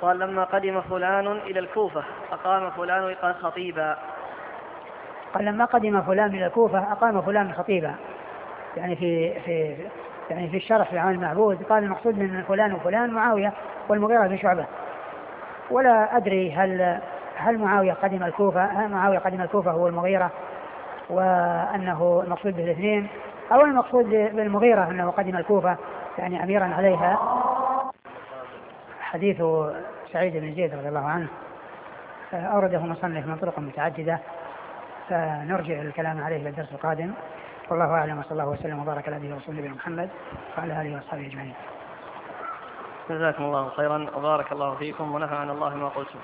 قال لما قدم فلان إلى الكوفة أقام فلان خطيبا. قال لما قدم فلان إلى الكوفة أقام فلان خطيبا، يعني في الشرح في عام المعبود قال المقصود من فلان وفلان معاوية والمغيرة بن شعبة. ولا أدري هل معاوية قدم الكوفة هو المغيرة وأنه المقصود بالاثنين، أو المقصود بالمغيرة أنه قدم الكوفة يعني أميرا عليها. حديث سعيد بن زيد رضي الله عنه أورده مصنف من طرق متعددة، فنرجع الكلام عليه في الدرس القادم. والله أعلم، وصلى الله وسلم وبارك على نبينا ورسوله محمد وعلى آله وأصحابه أجمعين. جزاكم الله خيرا وبارك الله فيكم ونفعنا الله ما قلتم.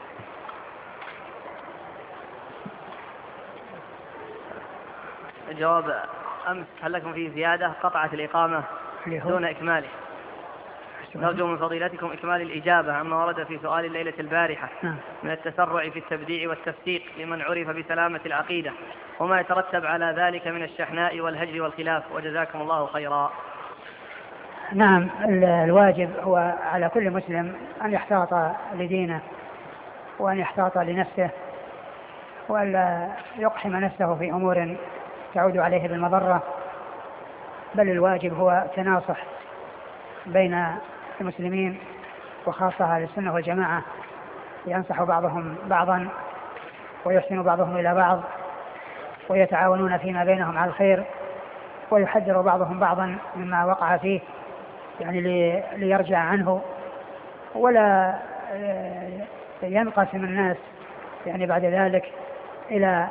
الجواب أمس هل لكم فيه زيادة؟ قطعت الإقامة دون إكماله. نرجو من فضيلتكم إكمال الإجابة عما ورد في سؤال الليلة البارحة من التسرع في التبديع والتفسيق لمن عرف بسلامة العقيدة وما يترتب على ذلك من الشحناء والهجر والخلاف، وجزاكم الله خيرا. نعم، الواجب هو على كل مسلم أن يحتاط لدينه وأن يحتاط لنفسه وألا يقحم نفسه في أمور تعود عليه بالمضرة، بل الواجب هو تناصح بين المسلمين وخاصة أهل السنة والجماعة، ينصح بعضهم بعضا ويحسن بعضهم إلى بعض ويتعاونون فيما بينهم على الخير، ويحذر بعضهم بعضا مما وقع فيه يعني ليرجع عنه، ولا ينقسم الناس يعني بعد ذلك إلى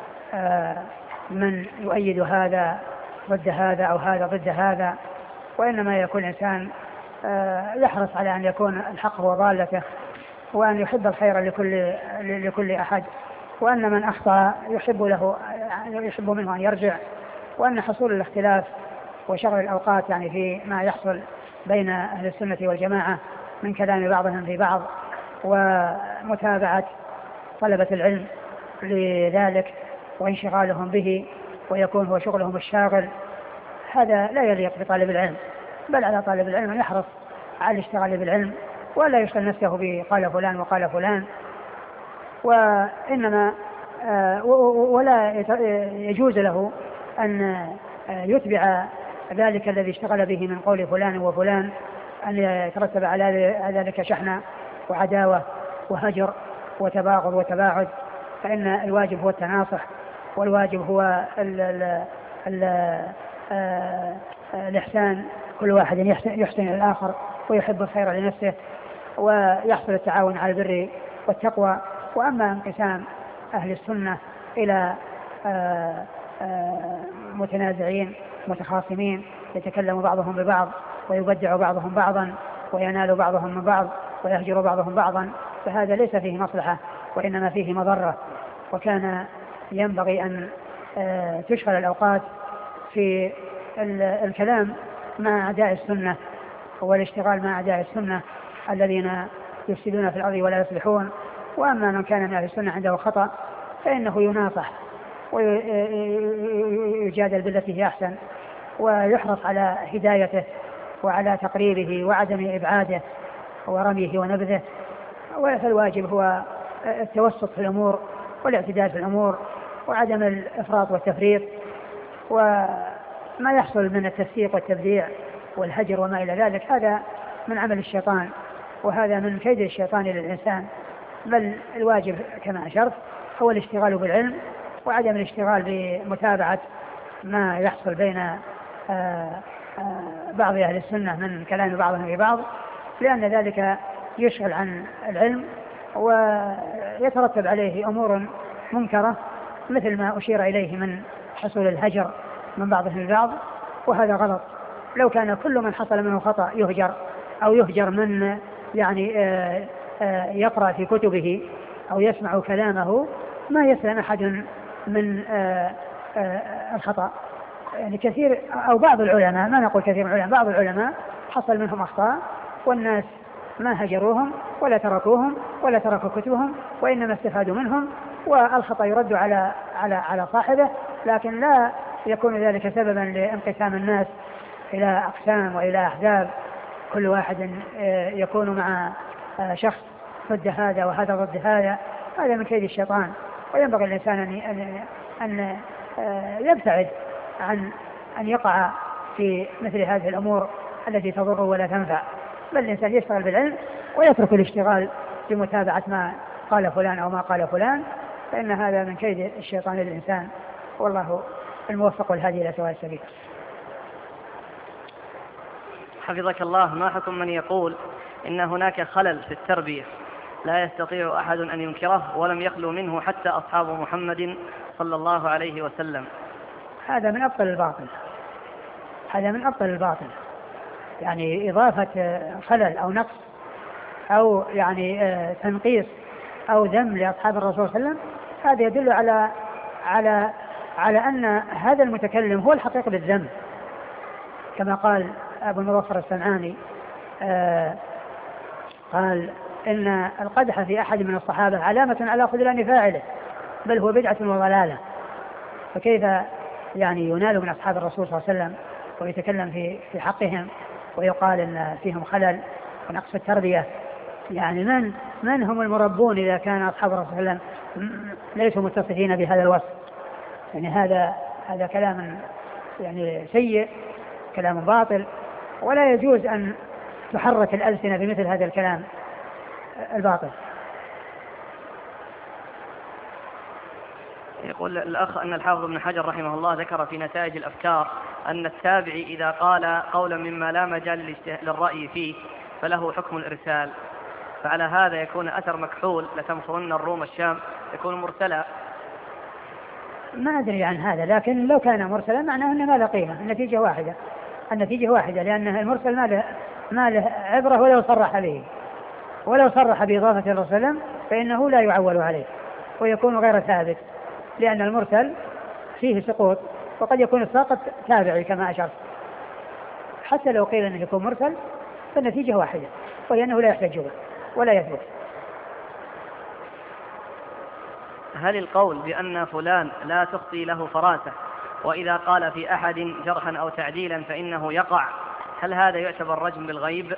من يؤيد هذا ضد هذا أو هذا ضد هذا، وإنما يكون الإنسان يحرص على أن يكون الحق هو ضالته، وأن يحب الخير لكل أحد، وأن من أخطأ يحب منه أن يرجع، وأن حصول الاختلاف وشغل الأوقات يعني في ما يحصل بين أهل السنة والجماعة من كلام بعضهم في بعض ومتابعة طلبة العلم لذلك وانشغالهم به ويكون هو شغلهم الشاغل، هذا لا يليق بطالب العلم، بل على طالب العلم أن يحرص على الاشتغال بالعلم ولا يشغل نفسه بقال فلان وقال فلان، وإنما ولا يجوز له أن يتبع ذلك الذي اشتغل به من قول فلان وفلان، أن يترتب على ذلك شحنة وعداوة وهجر وتباغض وتباعد، فإن الواجب هو التناصح، والواجب هو الإحسان، كل واحد يحسن إلى الآخر ويحب الخير لنفسه ويحصل التعاون على البر والتقوى. وأما انقسام أهل السنة إلى متنازعين متخاصمين يتكلم بعضهم ببعض ويبدع بعضهم بعضا وينال بعضهم من بعض ويهجر بعضهم بعضا، فهذا ليس فيه مصلحة وإنما فيه مضرة، وكان ينبغي أن تشغل الأوقات في الكلام مع أعداء السنة والاشتغال مع أعداء السنة الذين يفسدون في الأرض ولا يصلحون. وأما من كان من أهل السنة عنده خطأ فإنه يناصح ويجادل بالتي هي أحسن ويحرص على هدايته وعلى تقريبه وعدم إبعاده ورميه ونبذه. فالواجب هو التوسط في الأمور والاعتدال في الأمور وعدم الإفراط والتفريط، وما يحصل من التفسيق والتبديع والهجر وما إلى ذلك هذا من عمل الشيطان وهذا من كيد الشيطان للإنسان، بل الواجب كما أشرت هو الاشتغال بالعلم وعدم الاشتغال بمتابعة ما يحصل بين بعض أهل السنة من كلام بعضهم في بعض، لأن ذلك يشغل عن العلم ويترتب عليه أمور منكرة مثل ما أشير إليه من حصول الهجر من بعضهم البعض، وهذا غلط. لو كان كل من حصل منه خطأ يهجر أو يهجر من يعني يقرأ في كتبه أو يسمع كلامه ما يسلم أحد من الخطأ. يعني كثير أو بعض العلماء، ما نقول كثير من العلماء، بعض العلماء حصل منهم أخطاء والناس ما هجروهم ولا تركوهم ولا تركوا كتبهم وإنما استفادوا منهم، والخطأ يرد على صاحبه، لكن لا يكون ذلك سببا لانقسام الناس إلى أقسام وإلى أحزاب كل واحد يكون مع شخص ضد هذا وهذا ضد هذا، هذا من كيد الشيطان. وينبغي الإنسان أن يبتعد عن أن يقع في مثل هذه الأمور التي تضر ولا تنفع، بل الإنسان يشتغل بالعلم ويترك الاشتغال بمتابعة ما قال فلان أو ما قال فلان، فإن هذا من كيد الشيطان للإنسان، والله الموفق والهادي إلى سواء السبيل. حفظك الله، ما حكم من يقول إن هناك خلل في التربية لا يستطيع أحد أن ينكره ولم يخلو منه حتى أصحاب محمد صلى الله عليه وسلم؟ هذا من أبطل الباطل، هذا من أبطل الباطل. يعني إضافة خلل أو نقص أو يعني تنقيص أو ذم لأصحاب الرسول صلى الله عليه وسلم، هذا يدل على أن هذا المتكلم هو الحقيقي بالذم، كما قال أبو المظفر السمعاني قال إن القدح في أحد من الصحابة علامة على خذلان فاعله، بل هو بدعة وضلالة. فكيف يعني ينال من أصحاب الرسول صلى الله عليه وسلم ويتكلم في حقهم ويقال إن فيهم خلل ونقص التربية؟ يعني من هم المربون إذا كان أصحاب الرسول صلى الله عليه وسلم ليسوا متصفين بهذا الوصف؟ يعني هذا كلام يعني سيء، كلام باطل، ولا يجوز أن تحرك الألسنة بمثل هذا الكلام الباطل. يقول الأخ أن الحافظ ابن حجر رحمه الله ذكر في نتائج الأفكار أن التابعي إذا قال قولا مما لا مجال للرأي فيه فله حكم الإرسال، فعلى هذا يكون أثر مكحول لتمصرن الروم الشام، يكون مرسلا. ما أدري عن هذا، لكن لو كان مرسلا معناه أنه ما له قيمة، النتيجة واحدة، لأن المرسل ما له عبرة ولو صرح به، ولو صرح بإضافة الرسول صلى الله عليه وسلم فإنه لا يعول عليه ويكون غير ثابت، لأن المرسل فيه سقوط، وقد يكون الساقط تابعي كما أشرت. حتى لو قيل أنه يكون مرسل فالنتيجة واحدة، وهي أنه لا يحتج به ولا يثبت. هل القول بأن فلان لا تخطي له فراسة وإذا قال في أحد جرحا أو تعديلا فإنه يقع، هل هذا يعتبر رجم بالغيب؟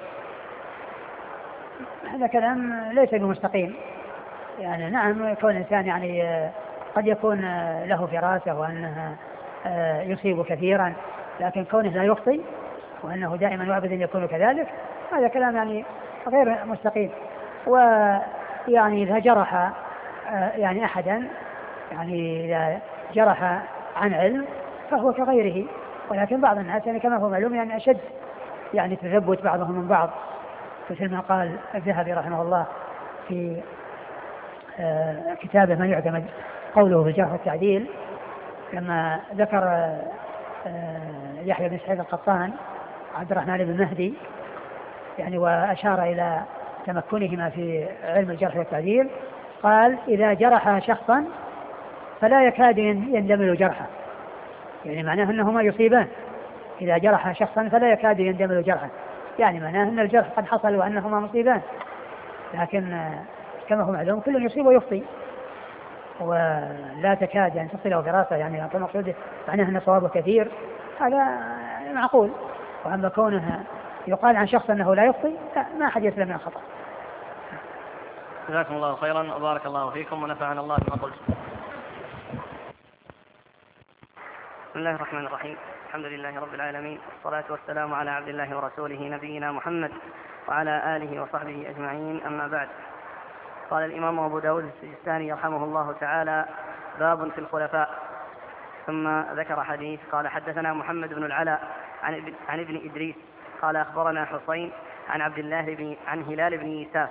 هذا كلام ليس بمستقيم. يعني نعم، يكون الإنسان يعني قد يكون له فراسة وأنه يصيب كثيرا، لكن كونه لا يخطي وأنه دائما وأبدا يكون كذلك، هذا كلام يعني غير مستقيم. ويعني إذا جرح يعني أحدا، يعني إذا جرح عن علم فهو كغيره، ولكن بعض الناس يعني كما هو معلوم يعني أشد يعني تثبت بعضهم من بعض، مثل ما قال الذهبي رحمه الله في كتابه ما يعتمد قوله في الجرح والتعديل، لما ذكر يحيى بن سعيد القطان عبد الرحمن بن مهدي يعني وأشار إلى تمكنهما في علم الجرح والتعديل، قال إذا جرح شخصا فلا يكاد يندمل جرحه، يعني معناه أنهما يصيبان. إذا جرح شخصا فلا يكاد يندمل جرحه، يعني معناه أن الجرح قد حصل وأنهما مصيبان، لكن كما هو معلوم كل يصيب ويخطي، ولا تكاد يعني تصل له فراسة، يعني كما مقصوده معناه أن صوابه كثير، هذا معقول. وأما كونه يقال عن شخص أنه لا يخطي ما أحد يسلم من الخطأ. جزاكم الله خيرا وبارك الله فيكم ونفعنا الله بما قلت. بسم الله الرحمن الرحيم، الحمد لله رب العالمين، والصلاة والسلام على عبد الله ورسوله نبينا محمد وعلى آله وصحبه أجمعين، أما بعد. قال الإمام أبو داود السجستاني رحمه الله تعالى: باب في الخلفاء. ثم ذكر حديث قال: حدثنا محمد بن العلاء عن ابن إدريس قال: أخبرنا حسين عن هلال بن يساف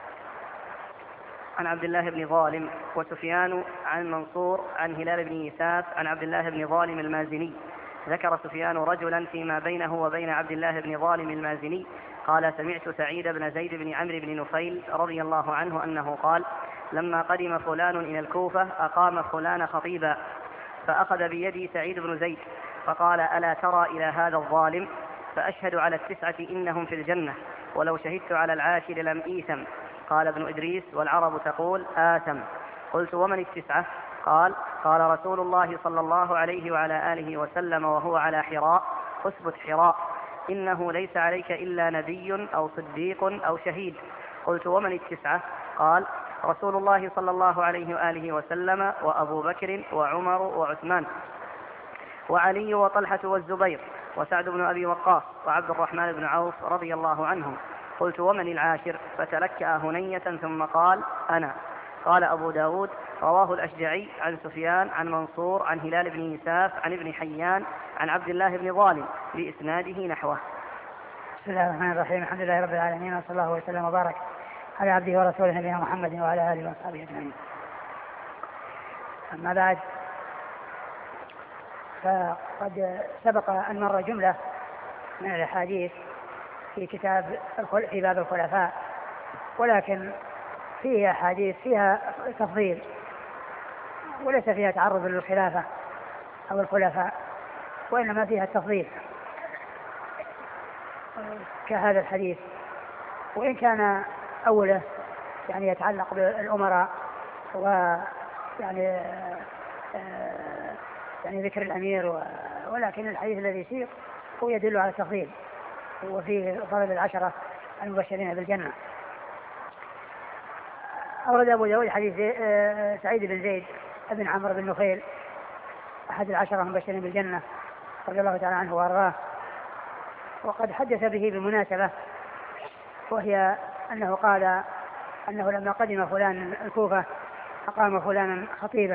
عن عبد الله بن ظالم، وسفيان عن منصور عن هلال بن يساف عن عبد الله بن ظالم المازني. ذكر سفيان رجلا فيما بينه وبين عبد الله بن ظالم المازني قال: سمعت سعيد بن زيد بن عمرو بن نفيل رضي الله عنه أنه قال: لما قدم فلان إلى الكوفة أقام فلان خطيبا، فأخذ بيدي سعيد بن زيد فقال: ألا ترى إلى هذا الظالم؟ فأشهد على 9 إنهم في الجنة، ولو شهدت على 10 لم إيثم. قال ابن إدريس: والعرب تقول آثم. قلت: ومن 9؟ قال رسول الله صلى الله عليه وعلى آله وسلم وهو على حراء: اثبت حراء، إنه ليس عليك إلا نبي أو صديق أو شهيد، قلت ومن التسعة؟ قال رسول الله صلى الله عليه وآله وسلم وأبو بكر وعمر وعثمان وعلي وطلحة والزبير وسعد بن أبي وقاص وعبد الرحمن بن عوف رضي الله عنهم. قلت ومن العاشر؟ فتلكأ هنية ثم قال أنا. قال أبو داود رواه الأشجعي عن سفيان عن منصور عن هلال بن يساف عن ابن حيان عن عبد الله بن ظالم بإسناده نحوه. بسم الله الرحمن الرحيم. الحمد لله رب العالمين، وصلى الله وسلم وبارك على عبده ورسوله نبينا محمد وعلى آله وصحبه أجمعين. أما بعد، فقد سبق أن مر جملة من الأحاديث في باب الخلفاء، ولكن فيه أحاديث فيها تفضيل وليس فيها تعرض للخلافة أو الخلفاء، وإنما فيها التفضيل كهذا الحديث، وإن كان أوله يعني يتعلق بالأمراء ويعني يعني ذكر الأمير، ولكن الحديث الذي يسير هو يدل على التفضيل وفيه فضل العشرة المبشرين بالجنة. أورد أبو داود حديث سعيد بن زيد بن عمرو بن نفيل أحد العشرة المبشرين بالجنة رضي الله تعالى عنه وأرضاه، وقد حدث به بمناسبة، وهي أنه قال أنه لما قدم فلان الكوفة أقام فلانا خطيبا،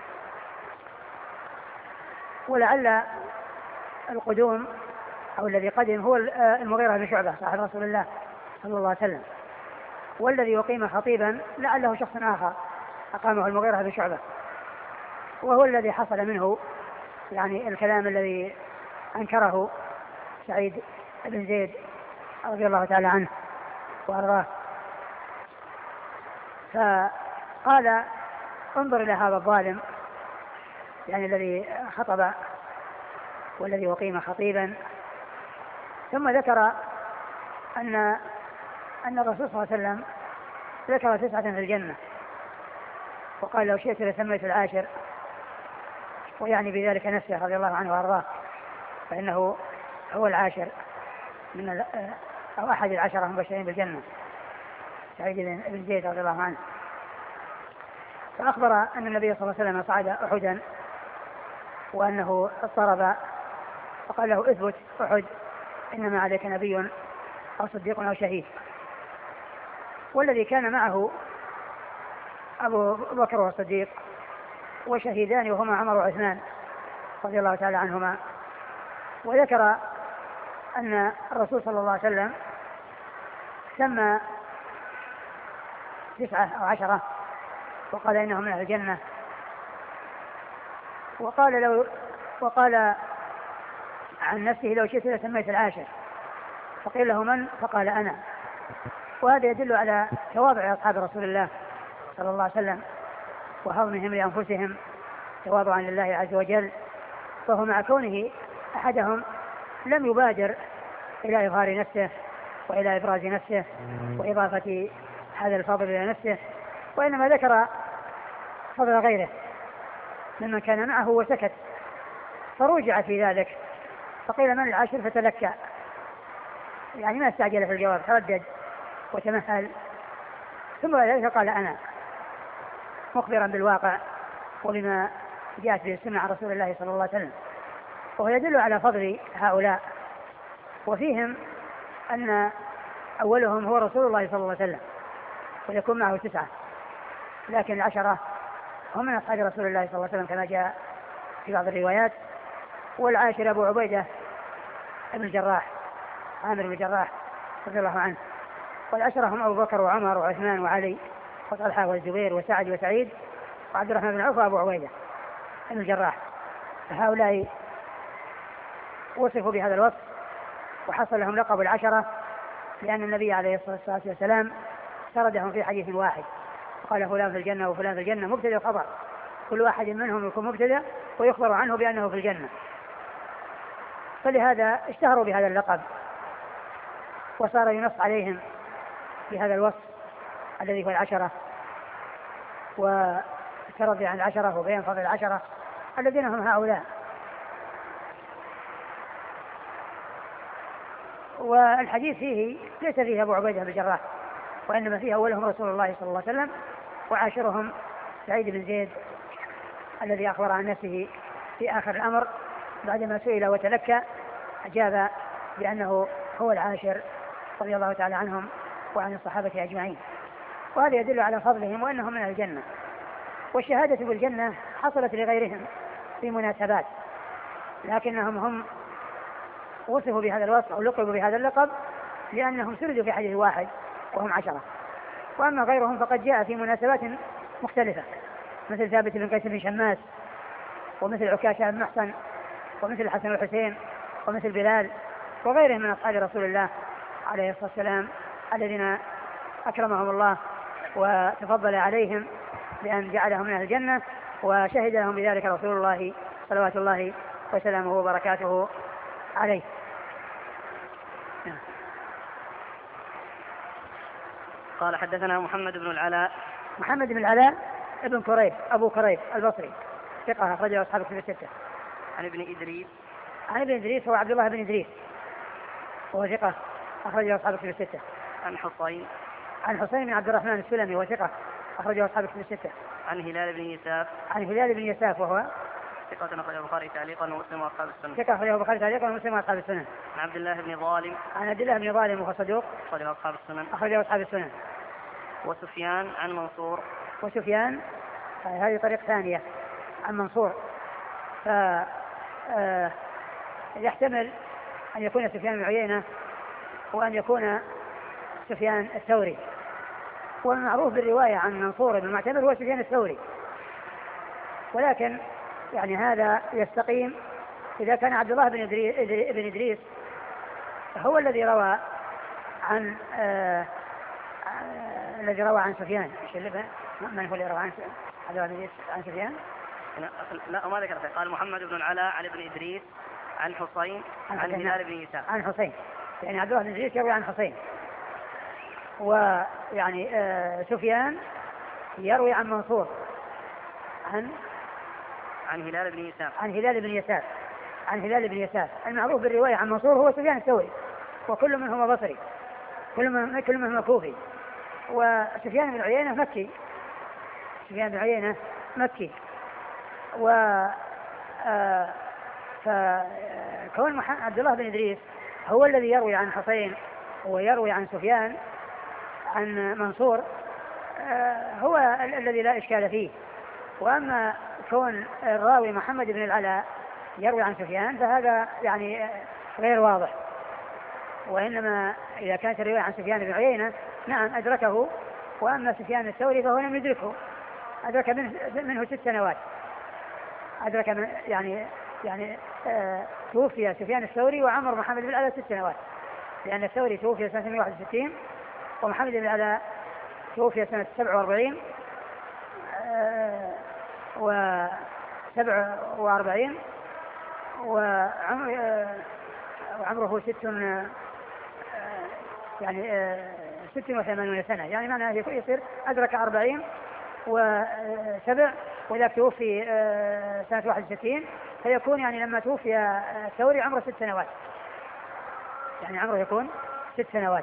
ولعل القدوم أو الذي قدم هو المغيرة بن شعبة صاحب رسول الله صلى الله عليه وسلم، والذي يقيم خطيبا لعله شخص آخر أقامه المغيرة بن شعبة، وهو الذي حصل منه يعني الكلام الذي أنكره سعيد بن زيد رضي الله تعالى عنه وأرضاه. فقال انظر إلى هذا الظالم، يعني الذي خطب والذي أقيم خطيبا، ثم ذكر أن الرسول صلى الله عليه وسلم ذكر 9 في الجنة، وقال لو شئت لسميت العاشر، ويعني بذلك نفسه رضي الله عنه وأرضاه، فإنه هو العاشر من أو أحد العشرة المبشرين بالجنة سعيد بن زيد رضي الله عنه. فأخبر أن النبي صلى الله عليه وسلم صعد أحدا وأنه اضطرب، فقال له اثبت أحد إنما عليك نبي أو صديق أو شهيد. والذي كان معه أبو بكر والصديق وشهيدان وهما عمر وعثمان رضي الله تعالى عنهما. وذكر أن الرسول صلى الله عليه وسلم سمى 9 أو 10 وقال إنهم من أهل الجنة، وقال عن نفسه لو شئت لسميت العاشر، فقيل له من؟ فقال أنا. وهذا يدل على تواضع أصحاب رسول الله صلى الله عليه وسلم وهضمهم لأنفسهم تواضعا لله عز وجل، فهو مع كونه أحدهم لم يبادر إلى إظهار نفسه وإلى إبراز نفسه وإضافة هذا الفضل إلى نفسه، وإنما ذكر فضل غيره ممن كان معه وسكت، فرجع في ذلك فقيل من العاشر؟ فتلكأ، يعني ما استعجل في الجواب، تردد وتمهل، ثم بعد ذلك قال أنا، مخبرا بالواقع وبما جاءت به السنة عن رسول الله صلى الله عليه وسلم. وهو يدل على فضل هؤلاء، وفيهم أن أولهم هو رسول الله صلى الله عليه وسلم ويكون معه 9، لكن 10 هم من أصحاب رسول الله صلى الله عليه وسلم كما جاء في بعض الروايات. والعاشر أبو عبيدة بن الجراح عامر بن الجراح رضي الله عنه. والعشرة هم أبو بكر وعمر وعثمان وعلي وطلحة والزبير وسعد وسعيد وعبد الرحمن بن عوف وأبو عبيدة بن الجراح. فهؤلاء وصفوا بهذا الوصف وحصل لهم لقب 10 لأن النبي عليه الصلاة والسلام سردهم في حديث واحد، قال فلان في الجنة وفلان في الجنة، مبتدأ وخبر، كل واحد منهم يكون مبتدأ ويخبر عنه بأنه في الجنة، فلهذا اشتهروا بهذا اللقب وصار ينص عليهم بهذا الوصف الذي هو 10، وترضي عن 10 وبين فضل 10 الذين هم هؤلاء. والحديث فيه ليس فيه أبو عبيدة بن الجراح وإنما فيه أولهم رسول الله صلى الله عليه وسلم، وعاشرهم سعيد بن زيد الذي أخبر عن نفسه في آخر الأمر بعدما سئل وتلكى أجاب بأنه هو العاشر رضي الله تعالى عنهم وعن الصحابة أجمعين. وهذا يدل على فضلهم وأنهم من الجنة. والشهادة بالجنة حصلت لغيرهم في مناسبات، لكنهم هم وصفوا بهذا الوصف أو لقبوا بهذا اللقب لأنهم سردوا في حديث واحد وهم 10. وأما غيرهم فقد جاء في مناسبات مختلفة، مثل ثابت بن قيس بن شماس، ومثل عكاشة بن محصن، ومثل الحسن والحسين، ومثل بلال، وغيرهم من أصحاب رسول الله عليه الصلاة والسلام الذين أكرمهم الله وتفضل عليهم بأن جعلهم من أهل الجنة، وشهد لهم بذلك رسول الله صلوات الله وسلامه وبركاته عليه. قال حدثنا محمد بن العلاء. محمد بن العلاء ابن كريب أبو كريب البصري ثقة أخرجه أصحاب الكتب الستة. عن ابن إدريس. عن ابن إدريس هو عبد الله بن إدريس وهو ثقة أخرجه أصحاب الكتب الستة. عن حصين. عن حسين بن عبد الرحمن السلمي وهو ثقة أخرجه أصحاب الكتب الستة. عن هلال بن يساف. عن هلال بن يساف وهو ثقة أخرجه البخاري تعليقا ومسلم وأصحاب السنة. ثقة أخرجه البخاري تعليقا ومسلم وأصحاب السنة. عن عبد الله بن ظالم. عن عبد الله بن ظالم وهو صدوق أخرجه أصحاب السنن. أخرجه أصحاب السنة. وسفيان عن منصور. وسفيان هذه طريق ثانية عن منصور، يحتمل أن يكون سفيان بن عيينة وأن يكون سفيان الثوري، والمعروف بالرواية عن منصور بن المعتمر هو سفيان الثوري، ولكن يعني هذا يستقيم إذا كان عبد الله بن إدريس هو الذي روى عن الذي روى عن سفيان. من هو اللي روى عن سفيان؟ لا ما ذكرته. قال محمد بن العلاء عن ابن إدريس عن حصين عن هلال بن يساف. عن حصين، يعني عبد الله بن إدريس يروي عن حصين، ويعني سفيان يروي عن منصور عن هلال بن يساف. عن هلال بن يساف. عن هلال بن يساف. المعروف بالرواية عن منصور هو سفيان الثوري، وكل منهما بصري، كل منهما كوفي. وسفيان بن عيينة مكي. سفيان بن عيينة مكي. فكون عبد الله بن إدريس هو الذي يروي عن حصين ويروي عن سفيان عن منصور هو الذي لا إشكال فيه. وأما كون الراوي محمد بن العلاء يروي عن سفيان فهذا يعني غير واضح. وإنما إذا كانت الرواية عن سفيان بن عيينة نعم أدركه، وأما سفيان الثوري فهو لم يدركه، أدرك منه 6 سنوات. أدرك يعني توفي سفيان الثوري وعمر محمد بن العلاء 6 سنوات، لأن الثوري توفي سنة 161 ومحمد بن العلاء توفي سنة 47 و47 وعمره 86 سنة، يعني معناه يصير أدرك 40 و7، وإذا توفي سنة 61 فيكون يعني لما توفي الثوري عمره 6 سنوات، يعني عمره يكون 6 سنوات.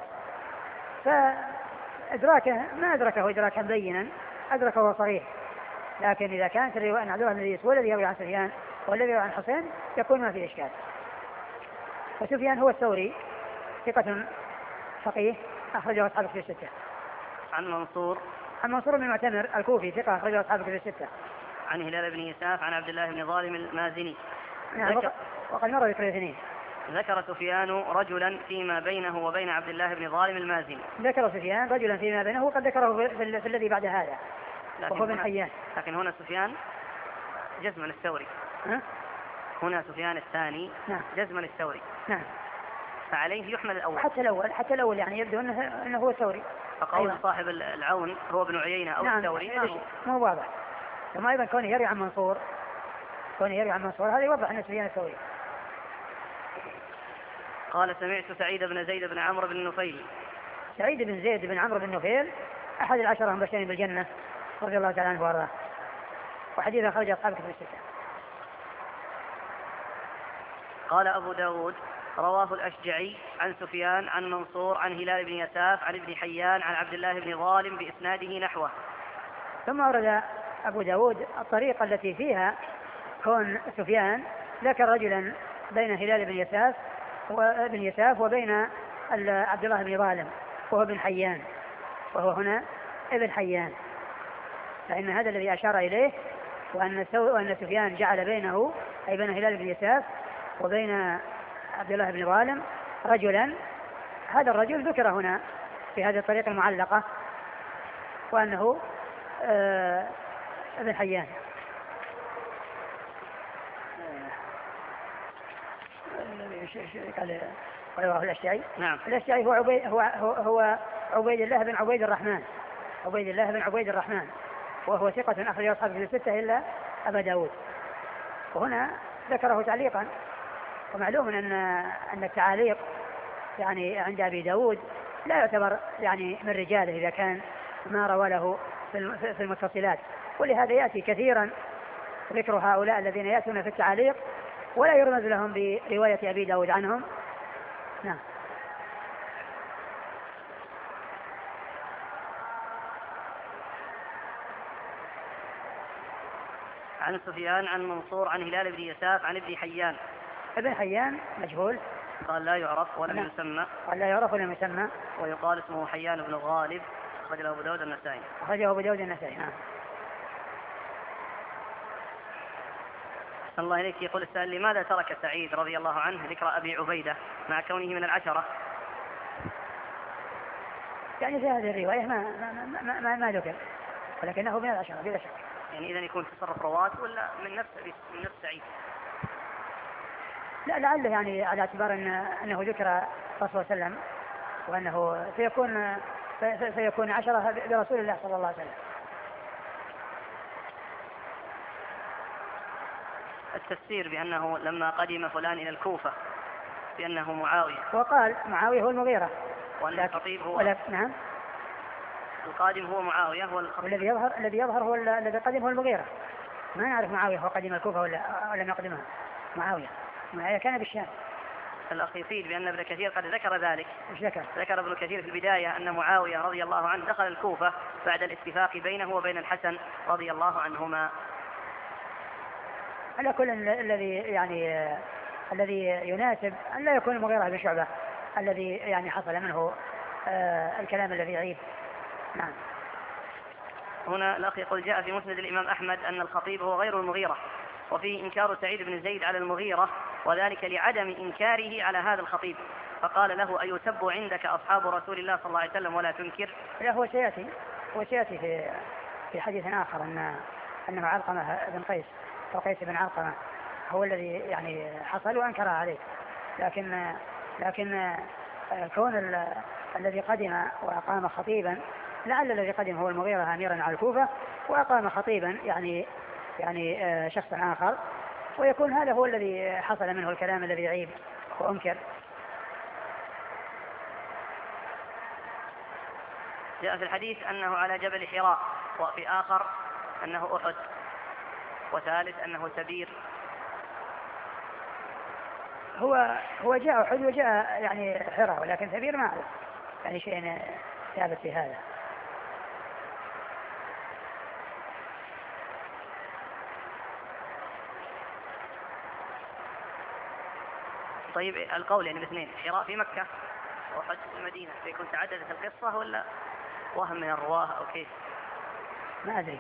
فإدراكه ما أدركه إدراكا بينا، أدركه صريح. لكن إذا كانت الرواية عن عبد الله بن إدريس والذي يروي عن سفيان والذي يروي عن حسين يكون ما في إشكال. وسفيان هو الثوري ثقة فقيه أخرجه أصحاب الكتب الستة. عن منصور. عن منصور بن المعتمر الكوفي ثقة أخرجه أصحاب الكتب الستة. عن هلال بن يساف عن عبد الله بن ظالم المازني. وقد مر ذكر الاثنين. ذكر سفيان رجلا فيما بينه وبين عبد الله بن ظالم المازني. ذكر سفيان رجلا فيما بينه وقد ذكره في الذي بعد هذا وهو بن حيان. لكن هنا سفيان جزما الثوري. هنا سفيان الثاني نعم. جزما الثوري. نعم. فعليه يحمل الأول. حتى الأول يعني يبدو أنه هو الثوري. فقول أيوة. صاحب العون هو ابن عيينة أو نعم. الثوري مو واضح. ثم أيضا كونه يروي عن منصور هذا يوضح أنه سفيان الثوري. قال سمعت سعيد بن زيد بن عمرو بن نفيل. سعيد بن زيد بن عمرو بن نفيل أحد 10 المبشرين بالجنة رضي الله تعالى عنه وارضاه، وحديث خرج أصحاب الكتب الستة. قال أبو داود رواه الأشجعي عن سفيان عن منصور عن هلال بن يساف عن ابن حيان عن عبد الله بن ظالم بإسناده نحوه. ثم أورد أبو داود الطريقة التي فيها كون سفيان ذكر رجلا بين هلال بن يساف وبين عبد الله بن ظالم وهو ابن حيان، وهو هنا ابن حيان، فإن هذا الذي أشار إليه وأن سفيان جعل بينه أي بين هلال بن يساف وبين عبد الله بن ظالم رجلا، هذا الرجل ذكر هنا في هذه الطريقة المعلقة وأنه ابن حيان. قال رواه الأشجعي. نعم. الأشجعي هو عبيد الله بن عبيد الرحمن، وهو ثقة أخرج أصحابه الستة إلا أبا داود، وهنا ذكره تعليقا. ومعلوم أن التعاليق يعني عند أبي داود لا يعتبر يعني من رجاله إذا كان ما روى له في المتصلات، ولهذا يأتي كثيرا ذكر هؤلاء الذين يأتون في التعاليق ولا يرمز لهم برواية أبي داود عنهم. نعم. عن سفيان عن منصور عن هلال بن يساف عن ابن حيان. ابن حيان مجهول، قال لا يعرف ولم يسمى. قال لا يعرف ولم يسمى. ويقال اسمه حيان بن غالب، أخرجه أبو داود النسائي. نعم. صلى الله إليك. يقول السائل: لماذا ترك سعيد رضي الله عنه ذكر أبي عبيدة مع كونه من العشرة؟ يعني في هذه الرواية ما ذكر، ولكنه من العشرة بلا شك. يعني إذن يكون تصرف رواة ولا من نفس سعيد؟ لا، لعله يعني على اعتبار أنه ذكر الرسول صلى الله عليه وسلم، وأنه سيكون عشرة برسول الله صلى الله عليه وسلم. التفسير بأنه لما قدم فلان إلى الكوفة بأنه معاوية، وقال معاوية هو المغيرة، وأن الخطيب هو نعم، القادم هو معاوية هو الخطيب. الذي يظهر هو الذي قدم هو المغيرة. ما نعرف معاوية هو قدم الكوفة ولا لم يقدمها. معاوية كان بالشام. الأخ يفيد بأن ابن كثير قد ذكر ذلك. مش ذكر ابن كثير في البداية أن معاوية رضي الله عنه دخل الكوفة بعد الاتفاق بينه وبين الحسن رضي الله عنهما. على كل الذي يناسب أن لا يكون المغيرة بن شعبة الذي يعني حصل منه الكلام الذي يعيب. نعم. هنا الأخ يقول: جاء في مسند الإمام أحمد أن الخطيب هو غير المغيرة، وفيه إنكار سعيد بن زيد على المغيرة، وذلك لعدم إنكاره على هذا الخطيب، فقال له: أيسب عندك أصحاب رسول الله صلى الله عليه وسلم ولا تنكر؟ لا، هو سيأتي في حديث آخر أن علقمة بن قيس وقيس بن علقمة هو الذي يعني حصل وأنكر عليه، لكن كون الذي قدم وأقام خطيبا، لعل الذي قدم هو المغيرة أميرا على الكوفة وأقام خطيبا يعني شخصا آخر، ويكون هذا هو الذي حصل منه الكلام الذي يعيب وأنكر. جاء في الحديث أنه على جبل حراء، وفي آخر أنه أحد، وثالث أنه سبير. هو جاء أحد وجاء يعني حراء، ولكن سبير ما أعرف يعني شيء ثابت في هذا. طيب القول يعني الاثنين، حراء في مكة وأحد في المدينة، فيكون تعددت القصة ولا وهم من الرواه أو كيف؟ ما أدري.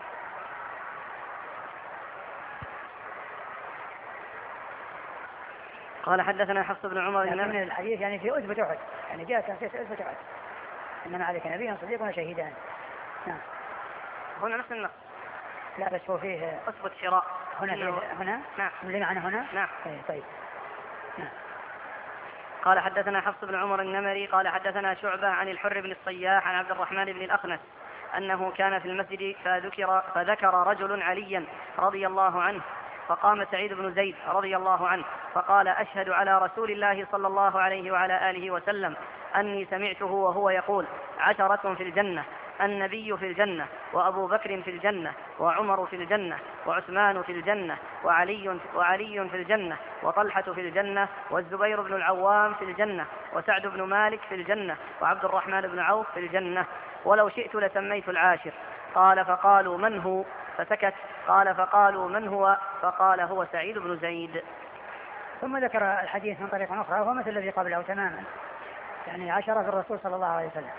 قال: حدثنا حفص بن عمر من الحديث يعني في أثبت أحد، يعني جاء تنسيس أثبت أحد، إنما عليك نبي صديق وشهيدان. نعم. هنا نفس النص. لا، بس هو فيه أثبت حراء هنا. نعم. اللي معنا هنا. نعم. طيب. نعم. قال: حدثنا حفص بن عمر النمري قال: حدثنا شعبة عن الحر بن الصياح عن عبد الرحمن بن الأخنس أنه كان في المسجد فذكر رجل عليا رضي الله عنه، فقام سعيد بن زيد رضي الله عنه فقال: أشهد على رسول الله صلى الله عليه وعلى آله وسلم أني سمعته وهو يقول: 10 في الجنة، النبي في الجنة، وأبو بكر في الجنة، وعمر في الجنة، وعثمان في الجنة، وعلي في الجنة، وطلحة في الجنة، والزبير بن العوام في الجنة، وسعد بن مالك في الجنة، وعبد الرحمن بن عوف في الجنة، ولو شئت لسميت العاشر. قال فقالوا من هو؟ فسكت. قال فقالوا من هو؟ فقال هو سعيد بن زيد. ثم ذكر الحديث من طريق أخرى وهو مثل الذي قبله تماما، يعني عشرة في الرسول صلى الله عليه وسلم.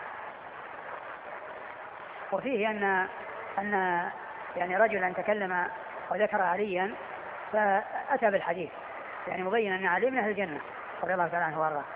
وفيه أن يعني رجلا تكلم وذكر عليا فأتى بالحديث، يعني مبين أن علي من أهل الجنة رضي الله تعالى عنه وارضاه.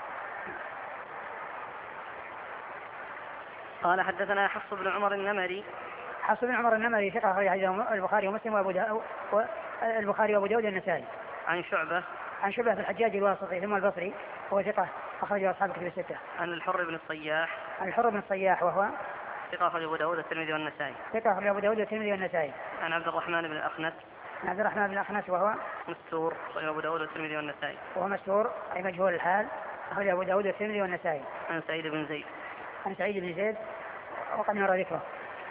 قال حدثنا حفص بن عمر النمري. حفص بن عمر النمري ثقة أخرج حديثه البخاري ومسلم والبخاري وأبو داود النسائي. عن شعبة في الحجاج الواسطي ثم البصري وهو ثقة أخرجه أصحاب الكتب الستة. عن الحر بن الصياح. عن الحر بن الصياح وهو ثقة أخرج أبو داود والترمذي والنسائي. ثقة أخرج أبو داود والترمذي والنسائي. عن عبد الرحمن بن الأخنس. عن عبد الرحمن بن الأخنس وهو مستور أخرج أبو داود والترمذي والنسائي. وهو مستور أي مجهول الحال أخرج أبو داود والترمذي والنسائي. عن سعيد بن زيد. عن سعيد بن زيد وقد مر ذكره.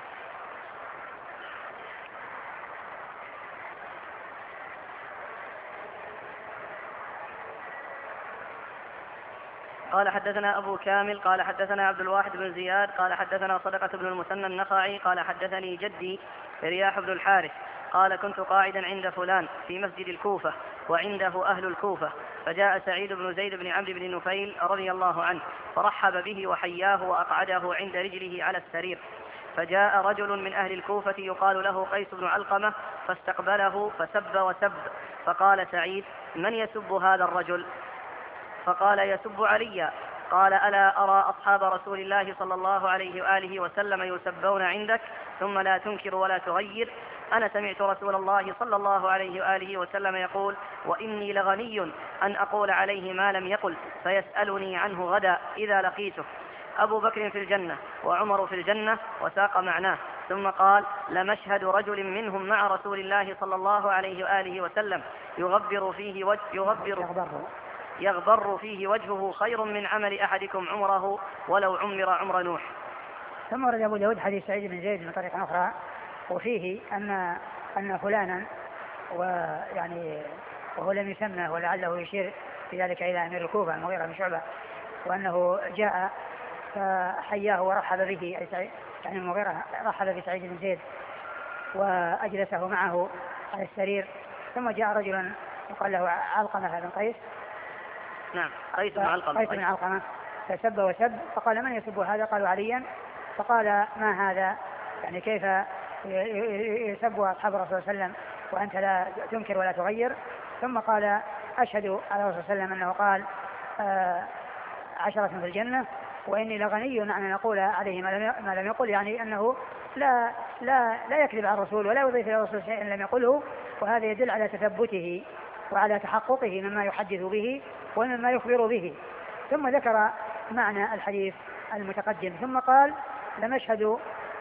قال حدثنا أبو كامل قال حدثنا عبد الواحد بن زياد قال حدثنا صدقة بن المثنى النخعي قال حدثني جدي رياح بن الحارث قال كنت قاعدا عند فلان في مسجد الكوفة وعنده أهل الكوفة، فجاء سعيد بن زيد بن عمرو بن نفيل رضي الله عنه فرحب به وحياه وأقعده عند رجله على السرير، فجاء رجل من أهل الكوفة يقال له قيس بن علقمة فاستقبله فسب وسب، فقال سعيد من يسب هذا الرجل؟ فقال يسب عليا. قال ألا أرى أصحاب رسول الله صلى الله عليه وآله وسلم يسبون عندك ثم لا تنكر ولا تغير؟ أنا سمعت رسول الله صلى الله عليه وآله وسلم يقول وإني لغني أن أقول عليه ما لم يقل فيسألني عنه غدا إذا لقيته. أبو بكر في الجنة وعمر في الجنة، وساق معناه، ثم قال لمشهد رجل منهم مع رسول الله صلى الله عليه وآله وسلم يغبر فيه وجهه خير من عمل أحدكم عمره ولو عمر عمر نوح. ثم ورد أبو داود حديث سعيد بن زيد من طريق أخرى وفيه أن فلانا ويعني وهو لم يسمى ولعله يشير في ذلك إلى أمير الكوفة المغيرة بن شعبة، وأنه جاء فحياه ورحب به، يعني المغيرة رحب بسعيد بن زيد وأجلسه معه على السرير، ثم جاء رجل يقال له علقمة بن قيس. نعم قيس بن علقمة فسب وسب، فقال من يسب هذا؟ قالوا عليا. فقال ما هذا؟ يعني كيف يسب أصحاب الرسول صلى الله عليه وسلم وأنت لا تنكر ولا تغير؟ ثم قال أشهد على الرسول صلى الله عليه وسلم أنه قال 10 في الجنة وإني لغني عن أن أقول عليه ما لم يقل، يعني أنه لا يكذب على الرسول ولا يضيف إلى الرسول شيئا لم يقله، وهذا يدل على تثبته وعلى تحققه مما يحدث به ومما يخبر به. ثم ذكر معنى الحديث المتقدم ثم قال لمشهد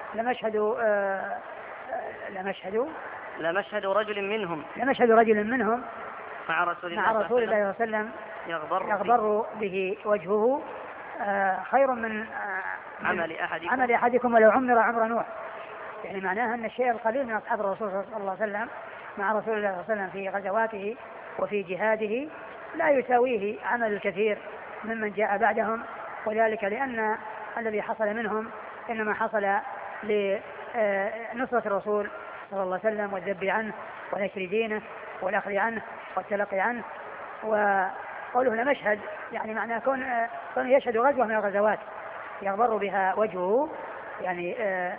رجل منهم مع رسول الله صلى الله عليه وسلم يغبر به وجهه خير من عمل أحدكم ولو عمر عمر نوح. يعني معناها أن الشيء القليل من أصحاب الرسول صلى الله عليه وسلم مع رسول الله صلى الله عليه وسلم في غزواته وفي جهاده لا يساويه عمل الكثير ممن جاء بعدهم، وذلك لأن الذي حصل منهم إنما حصل لنصرة الرسول صلى الله عليه وسلم والذب عنه ونشر دينه والأخذ عنه والتلقي عنه. وقوله لمشهد يعني معناه كون يشهد غزوة من الغزوات يغبر بها وجهه، يعني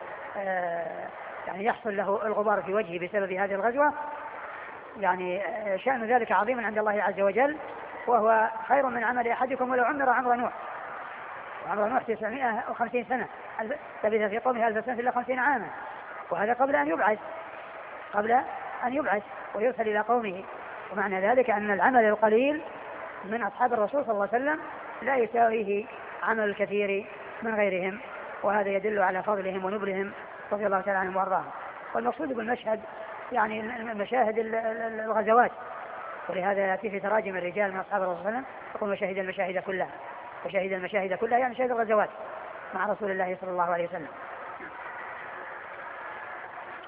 يعني يحصل له الغبار في وجهه بسبب هذه الغزوة، يعني شأن ذلك عظيم عند الله عز وجل، وهو خير من عمل أحدكم ولو عمر عمر نوح. وعمر نوح 950 سنة لبث في قومه 1000 سنة إلا 50 عاما، وهذا قبل أن يبعث ويرسل إلى قومه. ومعنى ذلك أن العمل القليل من أصحاب الرسول صلى الله عليه وسلم لا يساويه عمل الكثير من غيرهم، وهذا يدل على فضلهم ونبلهم رضي الله تعالى عنهم وارضاهم. والمقصود بالمشهد يعني مشاهد الغزوات، ولهذا يأتي في تراجم الرجال من أصحاب الرسول صلى الله عليه وسلم يقول وشهد المشاهد كلها، وشهد المشاهد كلها يعني شهد الغزوات مع رسول الله صلى الله عليه وسلم.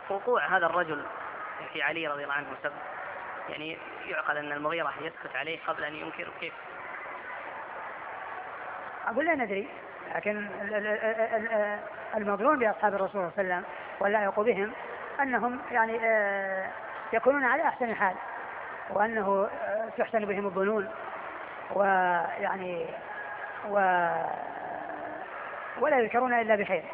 وقوع هذا الرجل في علي رضي الله عنه سب، يعني يعقل أن المغيرة يسكت عليه قبل أن ينكر، كيف؟ أقول لا ندري، لكن المظنون بأصحاب الرسول صلى الله عليه وسلم واللائق بهم أنهم يعني يكونون على أحسن حال، وأنه تحسن بهم الظنون، ويعني ولا يذكرون إلا بخير.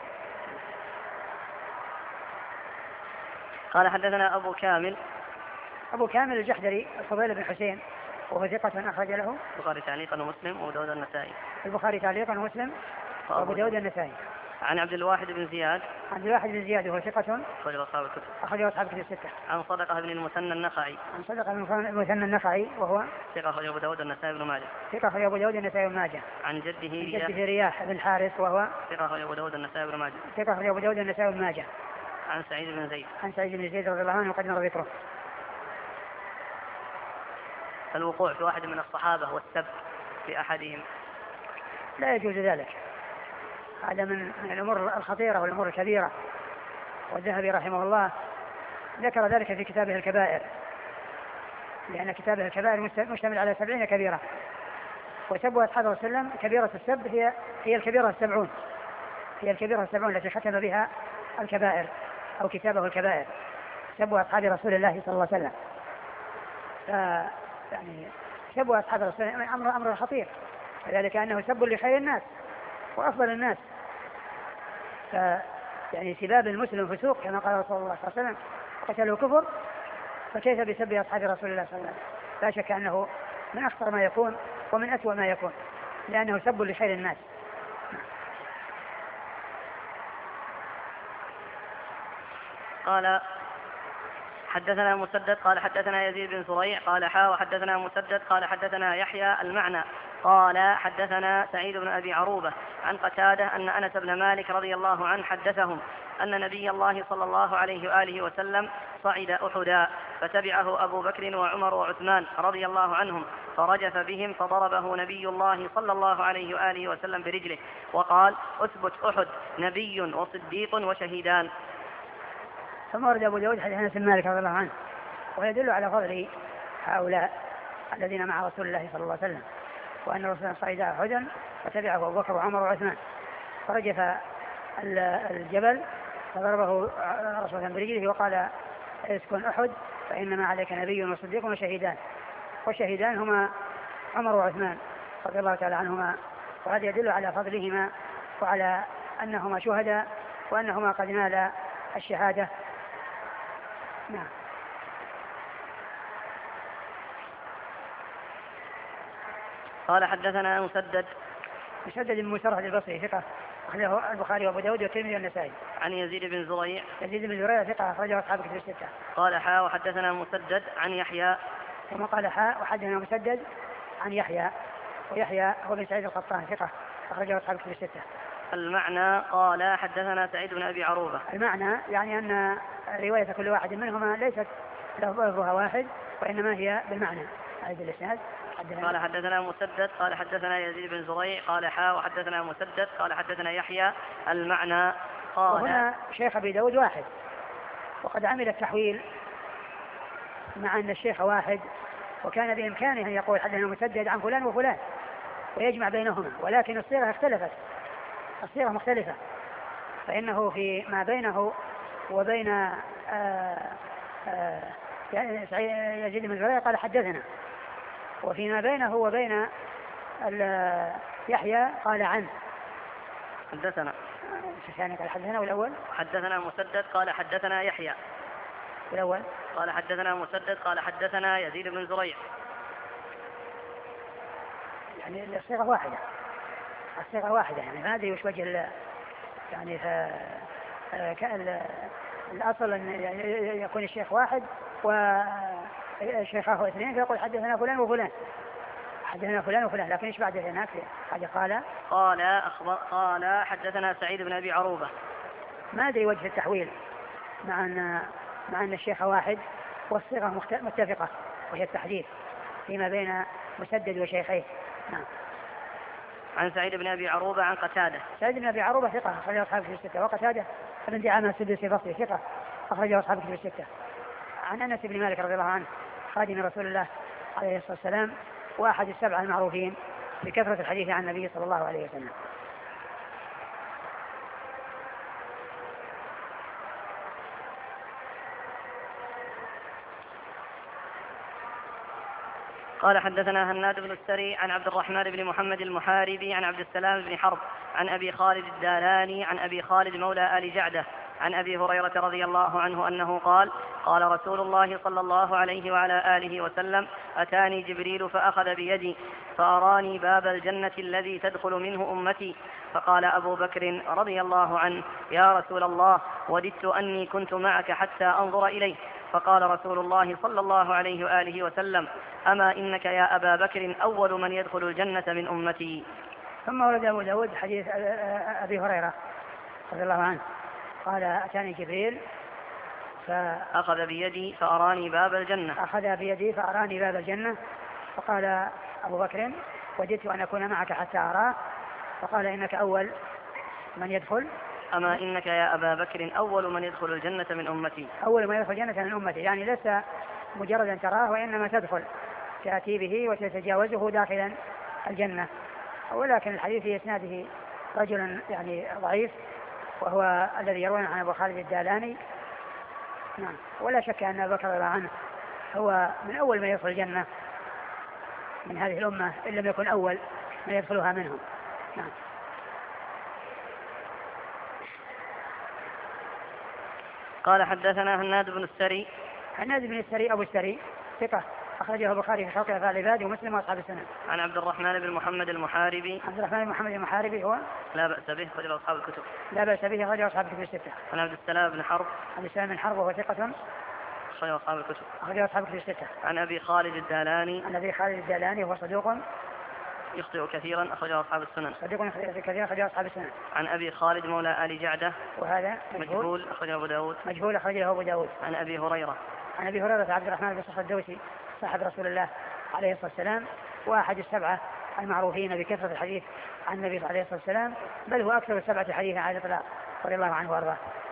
قال حدثنا أبو كامل الجحدري الفضيل بن حسين، وهو ثقة أخرج له البخاري تعليقا ومسلم وأبو داود النسائي. البخاري تعليقا ومسلم وأبو داود النسائي. عن عبد الواحد بن زياد وهو ثقة أخرج أصحاب الكتب الستة. عن صدقة بن المثنى النخعي وهو ثقة أخرج أبو داود النسائي بن ماجه. عن جده رياح بن الحارث وهو ثقة أخرج أبو داود النسائي بن ماجه. عن سعيد بن زيد رضي الله عنه وقد مر ذكره. الوقوع في واحد من الصحابة والسب في أحدهم لا يجوز ذلك، هذا من الأمور الخطيرة والأمور الكبيرة، والذهبي رحمه الله ذكر ذلك في كتابه الكبائر، لأن كتابه الكبائر مشتمل على 70 كبيرة، وسب أصحاب رسول الله وسلم كبيرة السب هي الكبيرة 70، هي الكبيرة 70 التي ختم بها الكبائر أو كتابه الكبائر، سب أصحاب رسول الله صلى الله عليه وسلم. يعني سب أصحاب رسول الله أمر خطير، ذلك أنه سب لخير الناس وأفضل الناس، يعني سباب المسلم فسوق كما قال رسول الله صلى الله عليه وسلم قتله كفر، فكيف بسب أصحاب رسول الله صلى الله عليه وسلم؟ لا شك أنه من أخطر ما يكون ومن أسوأ ما يكون، لأنه سب لخير الناس. قال حدثنا مسدد قال حدثنا يزيد بن زريع قال وحدثنا مسدد قال حدثنا يحيى المعنى قال حدثنا سعيد بن أبي عروبة عن قتادة أن أنس بن مالك رضي الله عنه حدثهم أن نبي الله صلى الله عليه وآله وسلم صعد أحدا فتبعه أبو بكر وعمر وعثمان رضي الله عنهم، فرجف بهم فضربه نبي الله صلى الله عليه وآله وسلم برجله وقال: أثبت أحد نبي وصديق وشهيدان. ثم ورد أبو داود حديث أنس بن مالك رضي الله عنه، ويدل على فضل هؤلاء الذين مع رسول الله صلى الله عليه وسلم، وأن الرسول صعد أحدا فتبعه أبو بكر وعمر وعثمان، فرجف الجبل فضربه رسول برجله وقال: اسكن أحد فإنما عليك نبي وصديق وشهيدان. والشهيدان هما عمر وعثمان رضي الله تعالى عنهما، وهذا يدل على فضلهما وعلى أنهما شهداء وأنهما قد نالا الشهادة. نعم. قال حدثنا مسدد بن مسرهد البصري ثقة أخرجه البخاري وأبو داود والترمذي والنسائي. عن يزيد بن زريع ثقة أخرجه أصحاب الكتب الستة. قال وحدثنا مسدد عن يحيى، ثم قال وحدثنا مسدد عن يحيى، ويحيى هو بن سعيد القطان ثقة أخرجه أصحاب الكتب الستة. المعنى قال حدثنا سعيد بن أبي عروبة. المعنى يعني أن رواية كل واحد منهما ليست لفظها واحد، وإنما هي بالمعنى. هذا الإسناد. قال حدثنا مسدد قال حدثنا يزيد بن زريع قال وحدثنا مسدد قال حدثنا يحيى. المعنى قال. وهنا شيخ أبي داود واحد، وقد عمل التحويل مع أن الشيخ واحد، وكان بإمكانه أن يقول حدثنا مسدد عن فلان وفلان ويجمع بينهما، ولكن الصيغة اختلفت، الصيغة مختلفة، فإنه في ما بينه وبين يزيد بن زريع قال حدثنا، وفيما بينه وبين يحيى قال عنه حدثنا. قال حدثنا، والأول حدثنا مسدد قال حدثنا يحيى، والأول قال حدثنا مسدد قال حدثنا يزيد بن زريع. يعني الصيغة واحدة، يعني ما أدري وش وجه يعني الأصل أن يكون الشيخ واحد وشيخه اثنين، فيقول حدثنا فلان وفلان، حدثنا فلان وفلان، لكن ايش بعد هناك؟ قال حدثنا سعيد بن أبي عروبة. ما أدري وجه التحويل مع أن الشيخ واحد والصيغة متفقة، وهي التحديث فيما بين مسدد وشيخيه. نعم. عن سعيد بن أبي عروبة عن قتادة. سعيد بن أبي عروبة ثقة أخرجه أصحاب الكتب الستة، وقتادة بن دعامة السدوسي البصري ثقة أخرجه أصحاب الكتب الستة. عن أنس بن مالك رضي الله عنه خادم رسول الله عليه الصلاة والسلام وأحد السبعة المعروفين بكثرة الحديث عن النبي صلى الله عليه وسلم. قال حدثنا هناد بن السري عن عبد الرحمن بن محمد المحاربي عن عبد السلام بن حرب عن أبي خالد الدالاني عن أبي خالد مولى آل جعدة عن أبي هريرة رضي الله عنه أنه قال قال رسول الله صلى الله عليه وعلى آله وسلم أتاني جبريل فأخذ بيدي فأراني باب الجنة الذي تدخل منه أمتي فقال أبو بكر رضي الله عنه يا رسول الله وددت أني كنت معك حتى أنظر إليه فقال رسول الله صلى الله عليه وآله وسلم أما إنك يا أبا بكر أول من يدخل الجنة من أمتي. ثم ورد أبو داود حديث أبي هريرة رضي الله عنه قال أتاني جبريل فأخذ بيدي فأراني باب الجنة أخذ بيدي فأراني باب الجنة فقال أبو بكر وددت أن أكون معك حتى أراه فقال إنك أول من يدخل أما إنك يا أبا بكر أول من يدخل الجنة من أمتي أول من يدخل الجنة من أمتي يعني ليس مجرد أن تراه وإنما تدخل تأتي به وتتجاوزه داخلا الجنة. ولكن الحديث في إسناده رجل يعني ضعيف وهو الذي يروونه عن أبو خالد الدالاني. نعم. ولا شك أن أبو بكر رضي الله عنه هو من أول من يدخل الجنة من هذه الأمة إن لم يكن أول من يدخلها منهم. نعم. قال حدثنا هناد بن السري. هناد بن السري أبو السري ثقة أخرجه البخاري في خلق أفعال العباد ومسلم وأصحاب السنن. عن عبد الرحمن بن محمد المحاربي. عبد الرحمن بن محمد المحاربي هو لا بأس به أخرجه أصحاب الكتب. لا بأس به أخرجه أصحاب الكتب الستة. عن عبد السلام بن حرب. عبد السلام بن حرب وهو ثقة أخرجه أصحاب الكتب. أخرجه أصحاب الكتب الستة. عن أبي خالد الدالاني. عن أبي خالد الدالاني وهو صدوق يخطئ كثيرا أخرجه أصحاب السنن. صدوق كثيرا أخرجه أصحاب السنن. عن أبي خالد مولى آل جعدة وهذا مجهول أخرجه أبو داود. مجهول أخرجه أبو داود. عن أبي هريرة. عن أبي هريرة عبد الرحمن بن صخر الدوسي صاحب رسول الله عليه الصلاة والسلام وأحد السبعة المعروفين بكثرة الحديث عن النبي عليه الصلاة والسلام بل هو أكثر السبعة حديثا على الإطلاق رضي الله عنه وأرضاه.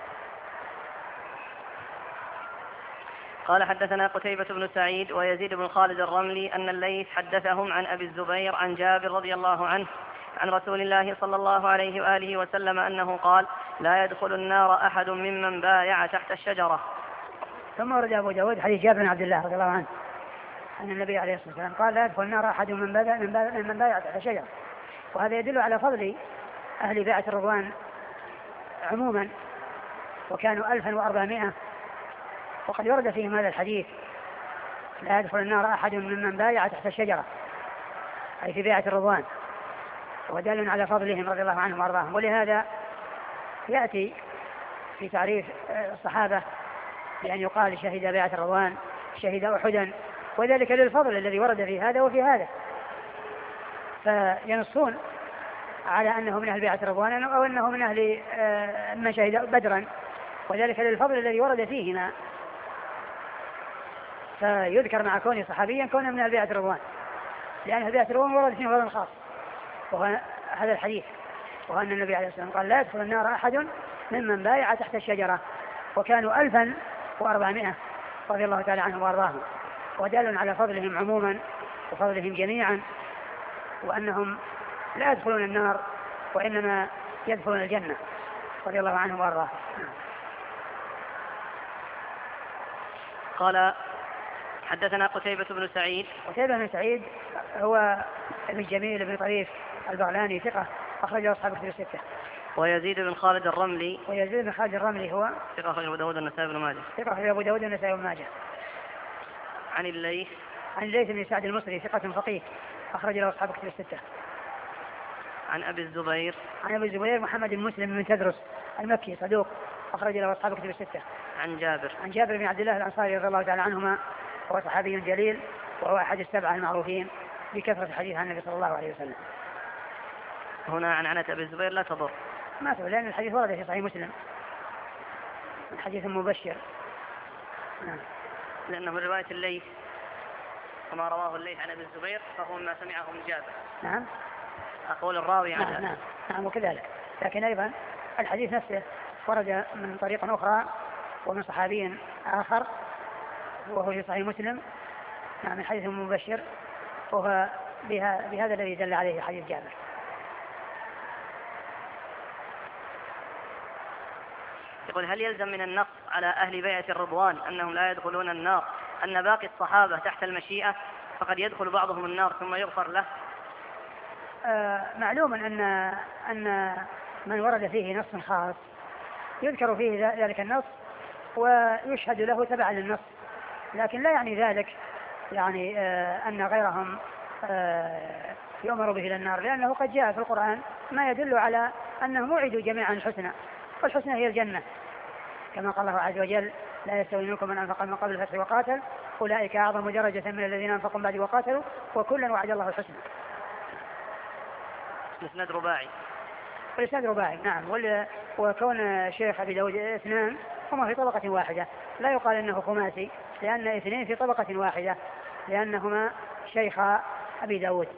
قال حدثنا قتيبة بن سعيد ويزيد بن خالد الرملي أن الليث حدثهم عن أبي الزبير عن جابر رضي الله عنه عن رسول الله صلى الله عليه وآله وسلم أنه قال لا يدخل النار أحد ممن بايع تحت الشجرة. ثم ورد أبو داود حديث جابر بن عبد الله رضي الله عنه أن النبي عليه الصلاة والسلام قال لا يدخل النار أحد من بايع تحت الشجرة. وهذا يدل على فضل أهل بيعة الرضوان عموما وكانوا 1400 وقد ورد فيهم هذا الحديث لا يدخل النار أحد ممن بايع تحت الشجرة أي في بيعة الرضوان ودل على فضلهم رضي الله عنهم وأرضاهم. ولهذا يأتي في تعريف الصحابة بأن يقال شهد بيعة الرضوان شهد أحدا وذلك للفضل الذي ورد في هذا وفي هذا فينصون على أنه من أهل بيعة الرضوان أو أنه من أهل من شهد بدرا وذلك للفضل الذي ورد فيهما فيذكر مع كونه صحابيا كونه من أهل بيعة الرضوان لأن أهل بيعة الرضوان ورد فيهم فضل خاص وهو هذا الحديث وأن النبي عليه الصلاة والسلام قال لا يدخل النار أحد ممن بايع تحت الشجرة وكانوا 1400 رضي الله تعالى عنهم وأرضاهم ودال على فضلهم عموما وفضلهم جميعا وأنهم لا يدخلون النار وإنما يدخلون الجنة رضي الله عنهم وأرضاهم. قال حدثنا قتيبة بن سعيد. قتيبة بن سعيد هو ابن جميل بن طريف البغلاني ثقة أخرجه أصحاب الكتب الستة. ويزيد بن خالد الرملي. ويزيد بن خالد الرملي هو ثقة أخرجه أبو داود والنسائي بن ماجه. ثقة أخرجه أبو داود والنسائي بن ماجه. عن الليث. عن الليث بن سعد المصري ثقة فقيه أخرج له أصحاب الكتب الستة. عن أبي الزبير. عن أبي الزبير محمد بن مسلم بن تدرس المكي صدوق أخرج له أصحاب الكتب الستة. عن جابر. عن جابر بن عبد الله الأنصاري رضي الله تعالى عنهما وهو صحابي جليل وهو أحد السبعة المعروفين بكثرة الحديث عن النبي صلى الله عليه وسلم. هنا عن عنة أبي الزبير لا تضر ما تضر لأن الحديث ورد في صحيح مسلم من حديث مبشر لأنه من رواية الليث وما رواه الليث عن أبي الزبير فهو ما سمعه من جابر. نعم أقول الراوي عنه. نعم وكذلك لكن أيضا الحديث نفسه ورد من طريق أخرى ومن صحابي آخر وهو في صحيح مسلم من حديث مبشر، وهو بهذا الذي دل عليه حديث جابر. يقول: هل يلزم من النص على أهل بيعة الرضوان أنهم لا يدخلون النار أن باقي الصحابة تحت المشيئة فقد يدخل بعضهم النار ثم يغفر له؟ معلوم أن من ورد فيه نص خاص يذكر فيه ذلك النص ويشهد له تبعا للنص، لكن لا يعني ذلك يعني أن غيرهم يؤمر به إلى النار، لأنه قد جاء في القرآن ما يدل على أنهم وعدوا جميعا الحسنى، والحسنى هي الجنة، كما قال الله عز وجل: لا يستوي منكم من أنفق من قبل الفتح وقاتل أولئك أعظم درجة من الذين أنفقوا بعد وقاتلوا وكلا وعد الله الحسنى. الإسناد رباعي. والإسناد رباعي نعم. وكون شيخ أبي داود اثنان هما في طبقة واحدة، لا يقال إنه خماسي، لأن اثنين في طبقة واحدة لأنهما شيخ أبي داود.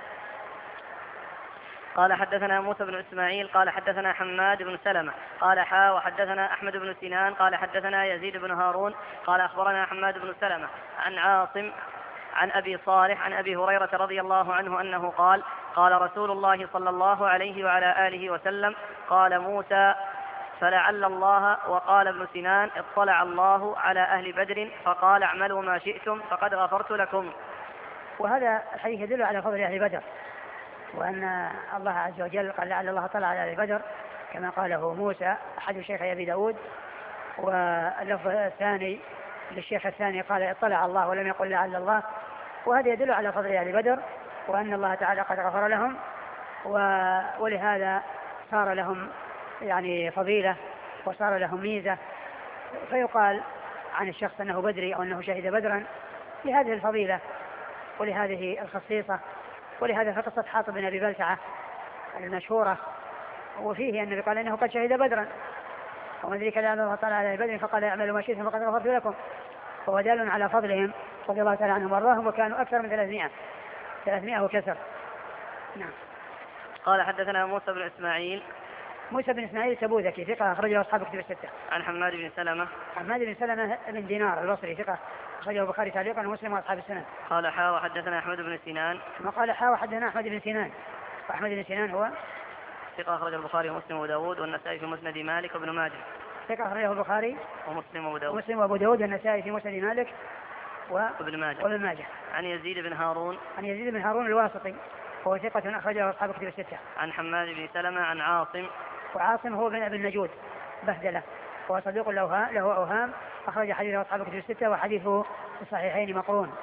قال: حدثنا موسى بن إسماعيل قال حدثنا حماد بن سلمة قال وحدثنا أحمد بن سنان قال حدثنا يزيد بن هارون قال أخبرنا حماد بن سلمة عن عاصم عن أبي صالح عن أبي هريرة رضي الله عنه أنه قال: قال رسول الله صلى الله عليه وعلى آله وسلم: قال موسى فلعل الله، وقال ابن سنان: اطلع الله على أهل بدر فقال: اعملوا ما شئتم فقد غفرت لكم. وهذا الحديث يدل على فضل أهل بدر، وأن الله عز وجل قال: لعل الله طلع على أهل بدر، كما قاله موسى أحد شيخ أبي داود. واللفظ الثاني للشيخ الثاني قال: اطلع الله ولم يقل لعل الله، وهذا يدل على فضل أهل بدر وأن الله تعالى قد غفر لهم، ولهذا صار لهم يعني فضيلة وصار لهم ميزة، فيقال عن الشخص أنه بدري أو أنه شهد بدرا لهذه الفضيلة ولهذه الخصيصة. ولهذا في قصة حاطب بن أبي بلتعة المشهورة وفيه النبي قال إنه قد شهد بدرا، ومن ذلك لأن الله تعالى على بدر فقال: اعملوا ما شئتم فقد غفرت لكم، وهو دال على فضلهم رضي الله تعالى عنهم وارضاهم، وكانوا أكثر من 300 وكسر. نعم. قال: حدثنا موسى بن إسماعيل. موسى بن إسماعيل التبوذكي ثقة أخرجه أصحاب كتب الستة. عن حماد بن سلمة. حماد بن سلمة بن دينار البصري ثقة أخرجه البخاري تعليقا ومسلم وأصحاب السنن. قال: وحدثنا أحمد بن سنان. ثم قال: وحدثنا أحمد بن سنان. وأحمد بن سنان هو ثقة أخرجه البخاري ومسلم وأبو داود والنسائي في مسند مالك وابن ماجه. ثقة أخرجه البخاري ومسلم وأبو داود. ومسلم وأبو داود والنسائي في مسند مالك وابن ماجه. عن يزيد بن هارون. عن يزيد بن هارون الواسطي وهو ثقة أخرجه أصحاب كتب الستة. عن حماد بن سلمة عن عاصم. وعاصم هو بن أبي النجود بهدلة، وهو صديق له أوهام، أخرج حديثه أصحاب الكتب الستة وحديثه في الصحيحين مقرون.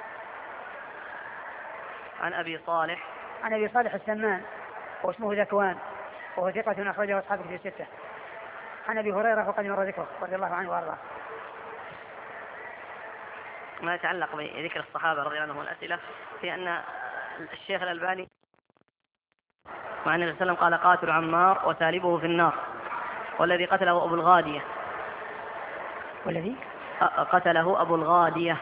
عن أبي صالح. عن أبي صالح السمان واسمه ذكوان وهو ثقة أخرجه أصحاب الكتب الستة. عن أبي هريرة وقد مر ذكره رضي الله عنه وأرضاه. ما يتعلق بذكر الصحابة رضي الله عنهم الأسئلة في أن الشيخ الألباني مع النبي صلى الله عليه وسلم قال: قاتل عمار وثالبه في النار، والذي قتله أبو الغادية. والذي قتله أبو الغادية.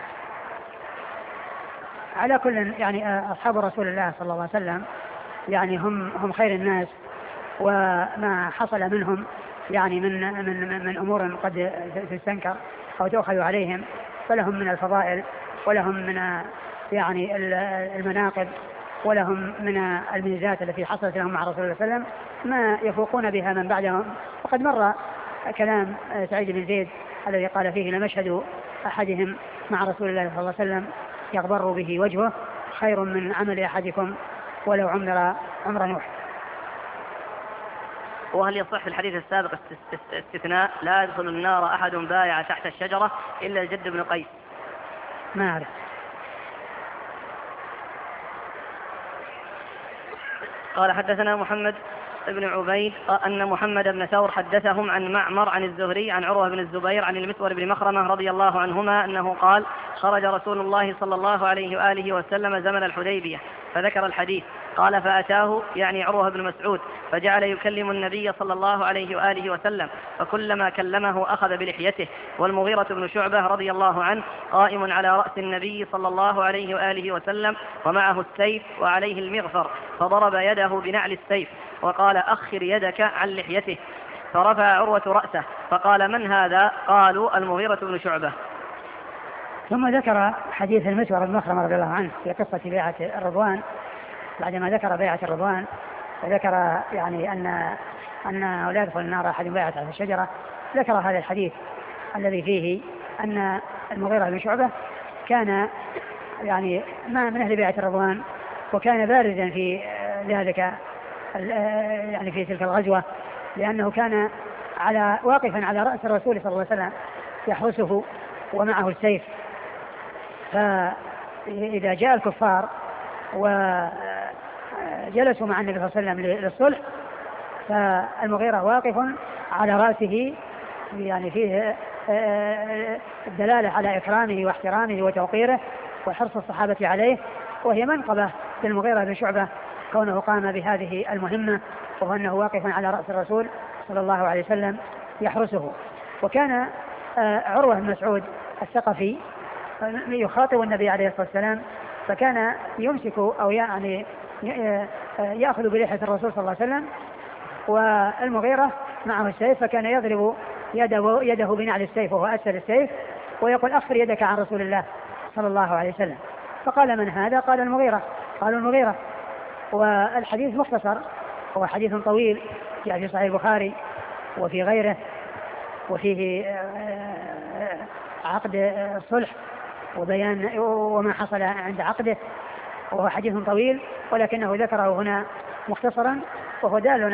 على كل يعني أصحاب رسول الله صلى الله عليه وسلم يعني هم خير الناس، وما حصل منهم يعني من أمور قد تستنكر أو تؤخذ عليهم فلهم من الفضائل ولهم من يعني المناقب ولهم من الميزات التي حصلت لهم مع رسول الله صلى الله عليه وسلم ما يفوقون بها من بعدهم. وقد مر كلام سعيد بن زيد الذي قال فيه: لمشهد أحدهم مع رسول الله صلى الله عليه وسلم يغبر به وجهه خير من عمل أحدكم ولو عمر نوح. وهل يصح في الحديث السابق استثناء: لا يدخل النار أحد بايع تحت الشجرة إلا الجد بن قيس؟ ما أعرف. قال: حدثنا محمد بن عبيد أن محمد بن ثور حدثهم عن معمر عن الزهري عن عروة بن الزبير عن المسور بن مخرمة رضي الله عنهما أنه قال: خرج رسول الله صلى الله عليه وآله وسلم زمن الحديبية، فذكر الحديث. قال: فأتاه يعني عروة بن مسعود فجعل يكلم النبي صلى الله عليه وآله وسلم، فكلما كلمه أخذ بلحيته. والمغيرة بن شعبة رضي الله عنه قائم على رأس النبي صلى الله عليه وآله وسلم ومعه السيف وعليه المغفر، فضرب يده بنعل السيف وقال: أخر يدك عن لحيته. فرفع عروة رأسه فقال: من هذا؟ قالوا: المغيرة بن شعبة. ثم ذكر حديث المسور بن مخرمة رضي الله عنه في قصة بيعة الرضوان. بعدما ذكر بيعة الرضوان وذكر يعني أن لا يدخل النار أحد بيعة على الشجرة، ذكر هذا الحديث الذي فيه أن المغيرة بن شعبة كان يعني ما من أهل بيعة الرضوان، وكان بارزا في ذلك يعني في تلك الغزوة، لأنه كان واقفا على رأس الرسول صلى الله عليه وسلم يحرسه ومعه السيف. فإذا جاء الكفار وجلسوا مع النبي صلى الله عليه وسلم للصلح، فالمغيرة واقف على رأسه، يعني فيه الدلالة على إكرامه واحترامه وتوقيره وحرص الصحابة عليه، وهي منقبة للمغيرة بن شعبة كونه قام بهذه المهمة، وهو أنه واقف على رأس الرسول صلى الله عليه وسلم يحرسه. وكان عروة بن مسعود الثقفي يخاطب النبي عليه الصلاة والسلام، فكان يمسك أو يعني يأخذ بلحية الرسول صلى الله عليه وسلم، والمغيرة معه السيف، فكان يضرب يده بنعل السيف وهو أسفل السيف ويقول: أخفر يدك عن رسول الله صلى الله عليه وسلم. فقال: من هذا؟ قال: المغيرة. قالوا: المغيرة. والحديث مختصر، هو حديث طويل جاء في صحيح البخاري وفي غيره، وفيه عقد الصلح وبيان وما حصل عند عقده، وهو حديث طويل ولكنه ذكره هنا مختصرا، وهو دال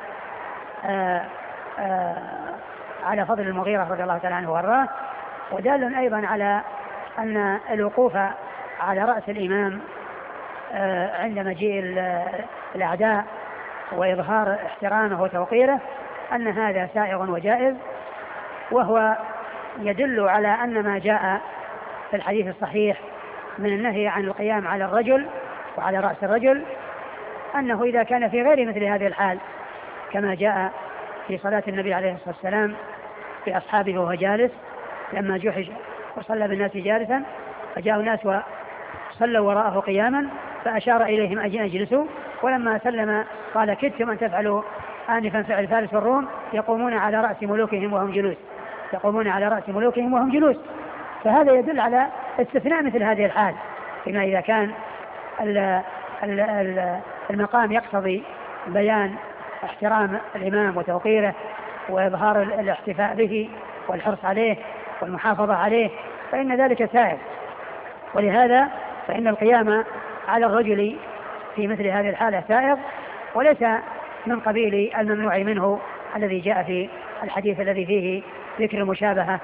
على فضل المغيرة رضي الله تعالى عنه وارضاه، ودال أيضا على أن الوقوف على رأس الإمام عند مجيء الأعداء وإظهار احترامه وتوقيره أن هذا سائغ وجائز، وهو يدل على أن ما جاء في الحديث الصحيح من النهي عن القيام على الرجل وعلى رأس الرجل، أنه إذا كان في غير مثل هذه الحال كما جاء في صلاة النبي عليه الصلاة والسلام في أصحابه وهو جالس لما جحش وصلى بالناس جالسا، فجاء الناس وصلوا وراءه قياما فأشار إليهم أن اجلسوا، ولما سلم قال: كدتم أن تفعلوا آنفا فعل فارس والروم يقومون على رأس ملوكهم وهم جلوس، يقومون على رأس ملوكهم وهم جلوس. فهذا يدل على استثناء مثل هذه الحال، فيما إذا كان المقام يقتضي بيان احترام الإمام وتوقيره وإظهار الاحتفاء به والحرص عليه والمحافظة عليه، فإن ذلك سائغ. ولهذا فإن القيام على الرجل في مثل هذه الحالة سائغ، وليس من قبيل الممنوع منه الذي جاء في الحديث الذي فيه ذكر المشابهة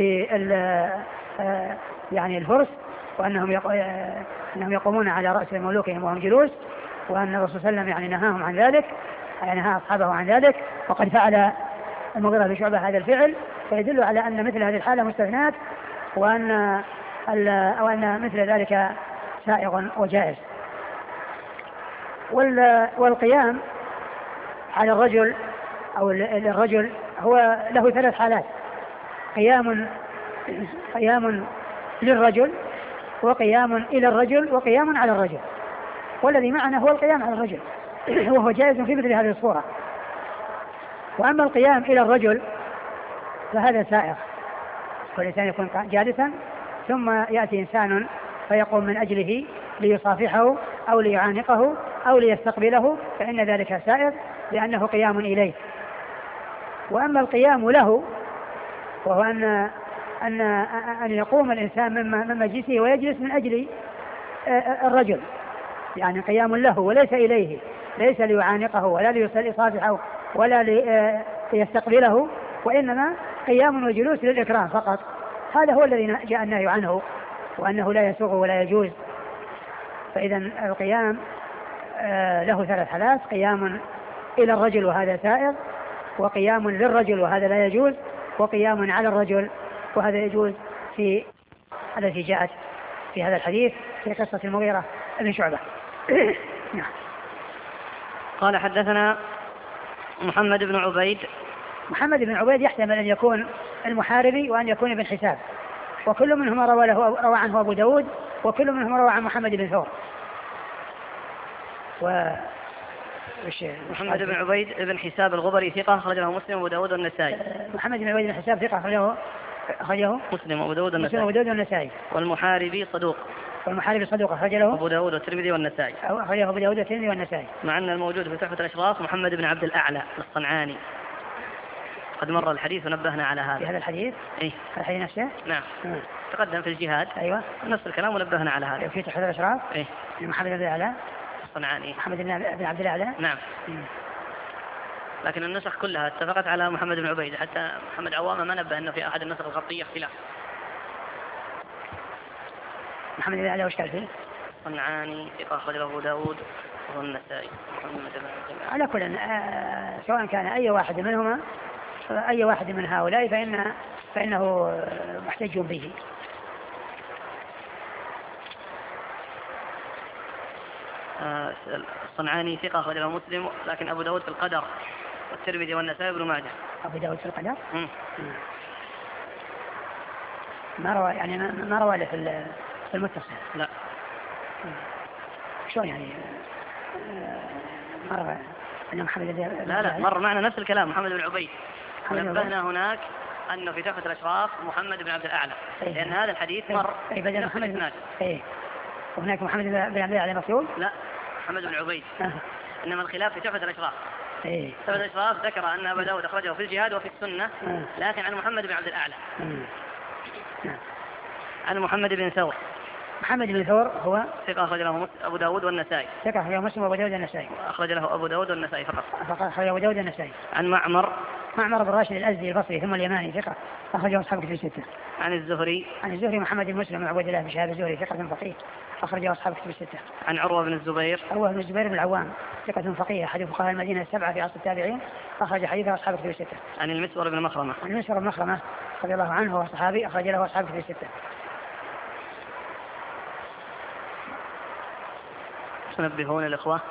يعني الفرس، وأنهم يقومون على رأس ملوكهم وهم جلوس، وأن الرسول صلى الله عليه وسلم يعني نهاهم عن ذلك، يعني نهى أصحابه عن ذلك، وقد فعل المغيرة بن شعبة هذا الفعل، فيدل على أن مثل هذه الحالة مستثنات، وأن مثل ذلك سائغ وجائز. والقيام على الرجل أو الرجل هو له ثلاث حالات: قيام للرجل، وقيام إلى الرجل، وقيام على الرجل. والذي معنا هو القيام على الرجل وهو جائز في مثل هذه الصورة. وأما القيام إلى الرجل فهذا سائغ، والإنسان يكون جالسا ثم يأتي إنسان فيقوم من أجله ليصافحه أو ليعانقه أو ليستقبله، فإن ذلك سائغ لأنه قيام إليه. وأما القيام له وهو أن يقوم الإنسان من مجلسه ويجلس من أجل الرجل، يعني قيام له وليس إليه، ليس ليعانقه ولا ليصافحه ولا ليستقبله، وإنما قيام وجلوس للإكرام فقط. هذا هو الذي جاء النهي عنه، وأنه لا يسوغ ولا يجوز. فإذا القيام له ثلاث حالات: قيام إلى الرجل وهذا سائغ، وقيام للرجل وهذا لا يجوز، وقيام على الرجل وهذا يجوز في التي جاءت في هذا الحديث في قصة المغيرة بن شعبة. قال: حدثنا محمد بن عبيد. محمد بن عبيد يحتمل أن يكون المحاربي وأن يكون ابن حساب، وكل منهما روى عنه أبو داود، وكل منهما روى عن محمد بن ثور. محمد بن عبيد بن حساب الغبري ثقة أخرجه مسلم وأبو داود والنسائي. محمد بن عبيد بن حساب ثقة أخرجه مسلم وأبو داود والنسائي. والمحاربي صدوق أخرجه أبو داود والترمذي والنسائي. أخرجه أبو داود والترمذي والنسائي. مع أن الموجود في تحفة الأشراف محمد بن عبد الأعلى الصنعاني، قد مر الحديث ونبهنا على هذا. في هذا الحديث؟ إيه؟ الحديث نفسه؟ نعم. تقدم في الجهاد. أيوة. نفس الكلام ونبهنا على هذا. في تحفة الأشراف؟ إيه؟ محمد بن عبد الأعلى الصنعاني. محمد بن عبد الأعلى. نعم. لكن النسخ كلها اتفقت على محمد بن عبيد، حتى محمد عوامة ما نبه أنه في أحد النسخ الخطية اختلاف. محمد بن الأعلى وش قال فيه؟ الصنعاني ثقة أخرجه أبو داود والنسائي. على كل سواء كان أي واحد منهما أي واحد من هؤلاء فإنه محتج به. الصنعاني ثقة أخرجه مسلم، لكن أبو داود في القدر والترمذي والنسائي بن ماجه. أبو داود في القدر؟ ما روى له في المتصل. لا. شلون يعني مر أن محمد لا مر معنا نفس الكلام محمد بن عبيد. نبهنا هناك أنه في تحفة الأشراف محمد بن عبد الأعلى، لأن هذا الحديث مر. بدل محمد بن وهناك محمد بن عبد الأعلى مكتوب. لا، محمد بن عبيد. إنما الخلاف في تحفة الأشراف. تحفة الأشراف ذكر أن أبا داود أخرجه في الجهاد وفي السنة، لكن عن محمد بن عبد الأعلى. عن محمد بن ثور. محمد بن ثور هو ثقة أخرج له أبو داود والنسائي. ثقة أخرج له مسلم وأبو داود والنسائي. أخرج له أبو داود والنسائي فقط. أخرج أبو داود والنسائي. عن معمر بن راشد الأزدي البصري ثم اليماني ثقة أخرجه أصحاب كتب الستة. عن الزهري محمد بن مسلم بن عبد الله بن شهاب الزهري ثقة فقيه أخرجه أصحاب كتب الستة. عن عروة بن الزبير بن العوام ثقة فقيه أحد فقهاء المدينة السبعة في عصر التابعين أخرج حديثه أصحاب كتب الستة. عن المسور بن مخرمة رضي الله عنه وصحابي أخرج له أصحاب كتب الستة. تنبهون الإخوة.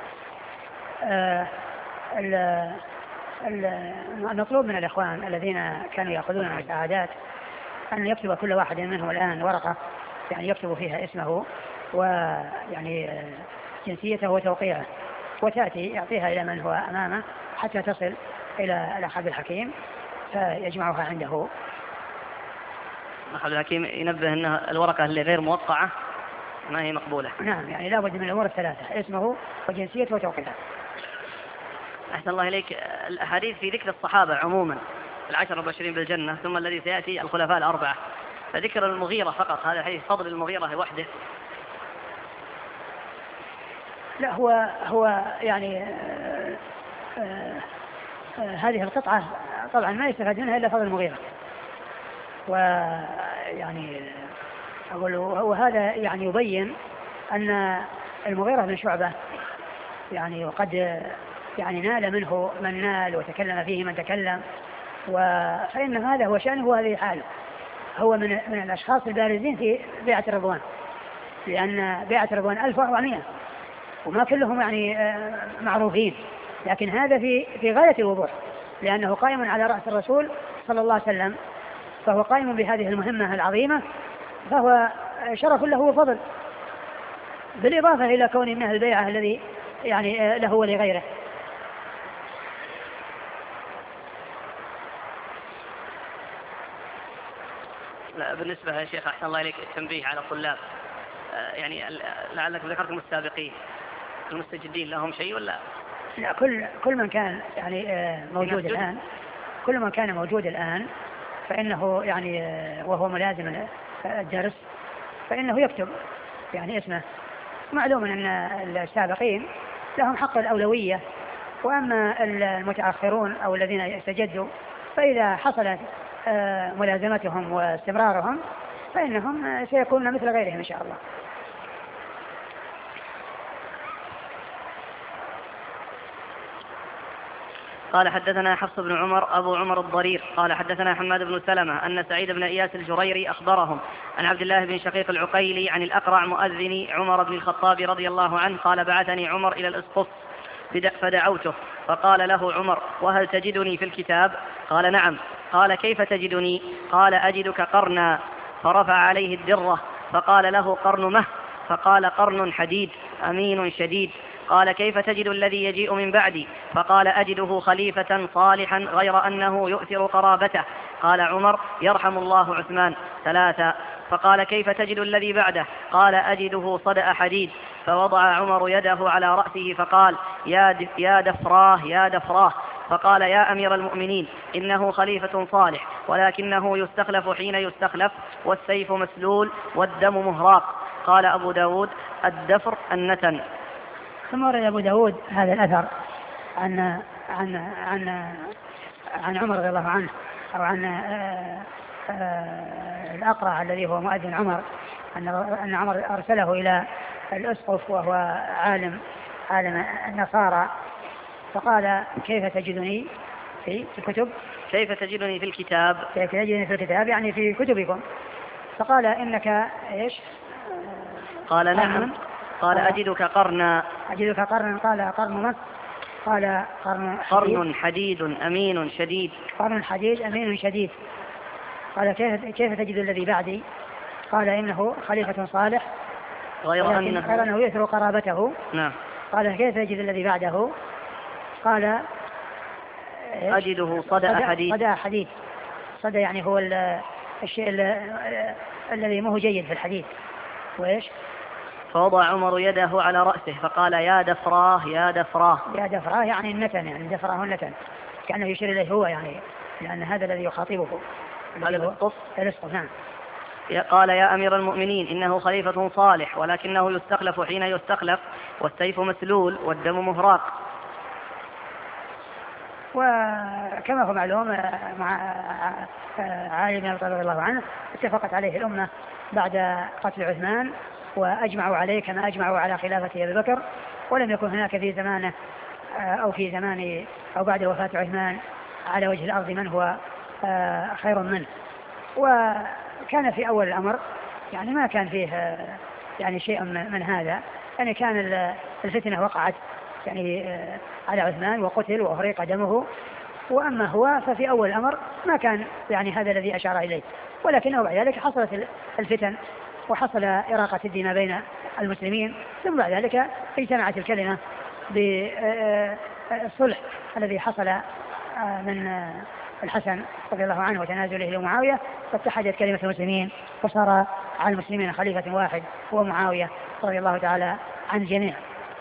المطلوب من الإخوان الذين كانوا يأخذون المساعدات أن يكتب كل واحد منهم الآن ورقة يعني يكتب فيها اسمه ويعني جنسيته وتوقيعه، وتأتي يعطيها إلى من هو أمامه حتى تصل إلى الأخ عبد الحكيم فيجمعها عنده. الأخ عبد الحكيم ينبه أن الورقة اللي غير موقعة ما هي مقبولة. نعم، يعني لا بد من الأمور الثلاثة: اسمه وجنسيته وتوقيعه. أحسن الله إليك. الأحاديث في ذكر الصحابة عموما 10 المبشرين بالجنة، ثم الذي سيأتي الخلفاء الأربعة، فذكر المغيرة فقط، هذا حديث فضل المغيرة وحده. لا، هو يعني هذه القطعة طبعا ما يستفاد منها إلا فضل المغيرة، ويعني وهذا يعني يبين أن المغيرة بن شعبة يعني وقد يعني نال منه من نال وتكلم فيه من تكلم، فإن هذا هو شأنه وهذه حاله. هو من الأشخاص البارزين في بيعة الرضوان، لأن بيعة الرضوان 1400 وما كلهم يعني معروفين، لكن هذا في غاية الوضوح، لأنه قائم على رأس الرسول صلى الله عليه وسلم، فهو قائم بهذه المهمة العظيمة، فهو شرف له وفضل، بالإضافة إلى كون من أهل البيعة الذي يعني له ولغيره. لا، بالنسبة يا شيخ أحسن الله إليك التنبيه على الطلاب، يعني لعلك ذكرتم السابقين المستجدين لهم شيء ولا؟ لا، كل من كان يعني موجود الآن، كل من كان موجود الآن فإنه يعني وهو ملازم الدرس فإنه يكتب يعني اسمه. معلوم أن السابقين لهم حق الأولوية، وأما المتأخرون أو الذين يستجدوا فإذا حصلت ملازمتهم واستمرارهم فإنهم سيكونون مثل غيرهم إن شاء الله. قال حدثنا حفص بن عمر أبو عمر الضرير قال حدثنا حماد بن سلمة أن سعيد بن إياس الجريري أخبرهم عن عبد الله بن شقيق العقيلي عن الأقرع مؤذن عمر بن الخطاب رضي الله عنه قال: بعثني عمر إلى الأسقف فدعوته، فقال له عمر: وهل تجدني في الكتاب؟ قال: نعم. قال: كيف تجدني؟ قال: أجدك قرنا. فرفع عليه الدرة فقال له: قرن مه؟ فقال: قرن حديد أمين شديد. قال كيف تجد الذي يجيء من بعدي؟ فقال أجده خليفة صالحا غير أنه يؤثر قرابته. قال عمر يرحم الله عثمان. 3. فقال كيف تجد الذي بعده؟ قال أجده صدأ حديد. فوضع عمر يده على رأسه فقال يا دفراه يا دفراه. فقال يا أمير المؤمنين إنه خليفة صالح ولكنه يستخلف حين يستخلف والسيف مسلول والدم مهراق. قال أبو داود الدفر النتن. ثم ورد أبو داود هذا الأثر عن عمر رضي الله عنه أو عن الأقرع الذي هو مؤذن عمر أن عمر أرسله إلى الأسقف وهو عالم النصارى فقال كيف تجدني في الكتب؟ كيف تجدني في الكتاب؟ كيف تجدني في الكتاب يعني في كتبكم. فقال إنك إيش؟ قال نعم. قال أجدك قرنا. قال قرن مصر. قال قرن حديد أمين شديد. قرن حديد أمين شديد. قال كيف تجد الذي بعدي؟ قال إنه خليفة صالح غير أنه يثر قرابته. نعم. قال كيف تجد الذي بعده؟ قال أجده صدأ حديد. صدأ يعني هو الشيء الذي ما هو جيد في الحديد. وإيش؟ فوضع عمر يده على رأسه فقال يا دفراه يا دفراه. يا دفراه يعني النتن، يعني دفراه النتن كأنه يشير إليه هو، يعني لأن هذا الذي يخاطبه الاسقف. نعم. قال يا أمير المؤمنين إنه خليفة صالح ولكنه يستخلف حين يستخلف والسيف مسلول والدم مهراق. وكما هو معلوم مع علي بن أبي طالب رضي الله عنه اتفقت عليه الأمة بعد قتل عثمان وأجمعوا عليه كما أجمعوا على خلافة أبي بكر، ولم يكن هناك في زمانه أو في زمان أو بعد وفاة عثمان على وجه الأرض من هو خير منه. وكان في أول الأمر يعني ما كان فيه يعني شيء من هذا، يعني كان الفتنة وقعت يعني على عثمان وقتل وأحرق دمه، وأما هو ففي أول الأمر ما كان يعني هذا الذي أشار إليه، ولكنه بعد ذلك حصلت الفتن وحصل إراقة الدماء بين المسلمين، ثم بعد ذلك اجتمعت الكلمة بالصلح الذي حصل من الحسن رضي الله عنه وتنازله لمعاوية، فاتحدت كلمة المسلمين وصار على المسلمين خليفة واحد هو معاوية رضي الله تعالى عن الجميع.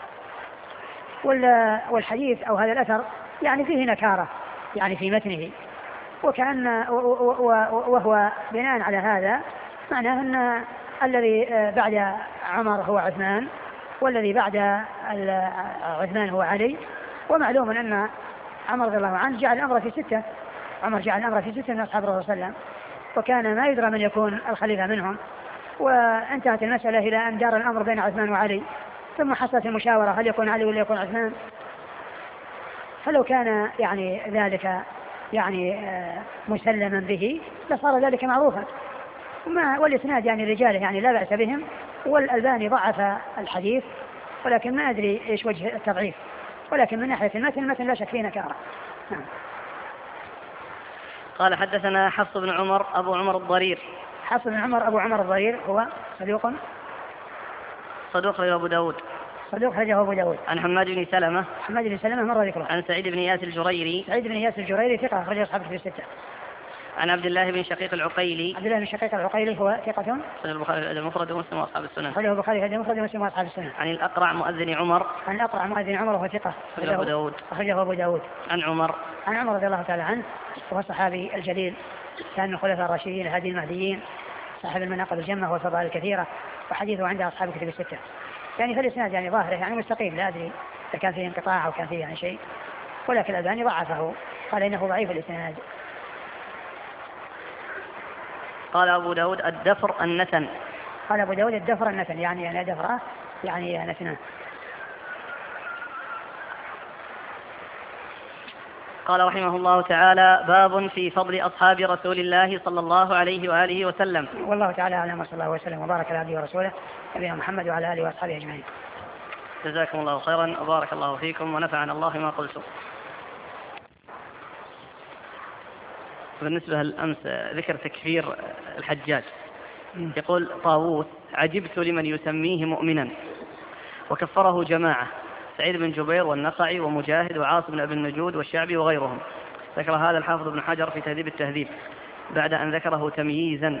والحديث أو هذا الأثر يعني فيه نكارة يعني في متنه، وكأن وهو بناء على هذا معناه أن الذي بعد عمر هو عثمان والذي بعد عثمان هو علي، ومعلوم أن عمر رضي الله عنه جعل الأمر في 6. عمر جعل الأمر في 6 من أصحاب الرسول صلى الله عليه وسلم، وكان ما يدرى من يكون الخليفة منهم، وانتهت المسألة إلى أن دار الأمر بين عثمان وعلي، ثم حصلت المشاورة هل يكون علي ولا يكون عثمان. فلو كان يعني ذلك يعني مسلما به لصار ذلك معروفا، والإسناد يعني رجاله يعني لا بأس بهم، والألباني ضعف الحديث ولكن ما أدري إيش وجه التضعيف، ولكن من ناحية المتن لا شك فيه نكارة. نعم. قال حدثنا حفص بن عمر أبو عمر الضرير. حفص بن عمر أبو عمر الضرير هو صدوق رجل أبو داود. أبو داود. عن حماد بن سلمة مر ذكره. عن سعيد بن إياس الجريري ثقة أخرج أصحابه في 6. عن عبد الله بن شقيق العقيلي. هو ثقة صحيح البخاري المفرد ومسلم وأصحاب السنن. صحيح البخاري المفرد ومسلم وأصحاب السنن. عن الأقرع مؤذن عمر. وهو ثقة أخرجه أبو داود. عن عمر رضي الله تعالى عنه وهو الصحابي الجليل، كان من الخلفاء الراشدين الهادي المهديين، صاحب المناقب الجمة والفضائل الكثيرة، وحديثه عند أصحاب الكتب 6. يعني فالإسناد يعني ظاهره يعني مستقيم، لا أدري إذا كان فيه انقطاع أو كان فيه يعني شيء، ولكن الألباني ضعفه قال إنه ضعيف الإسناد. قال أبو داود الدفر النتن. يعني دفرة يعني نتنه. قال رحمه الله تعالى باب في فضل أصحاب رسول الله صلى الله عليه وآله وسلم. والله تعالى أعلم، وصلى الله وسلم وبارك على عبده ورسوله نبينا محمد وعلى آله وأصحابه أجمعين. جزاكم الله خيرا وبارك الله فيكم ونفعنا الله ما قلتم. بالنسبة للأمس ذكر تكفير الحجاج، يقول طاووس عجبت لمن يسميه مؤمنا وكفره جماعة سعيد بن جبير والنخعي ومجاهد وعاصم بن أبي النجود والشعبي وغيرهم. ذكر هذا الحافظ ابن حجر في تهذيب التهذيب بعد أن ذكره تمييزا.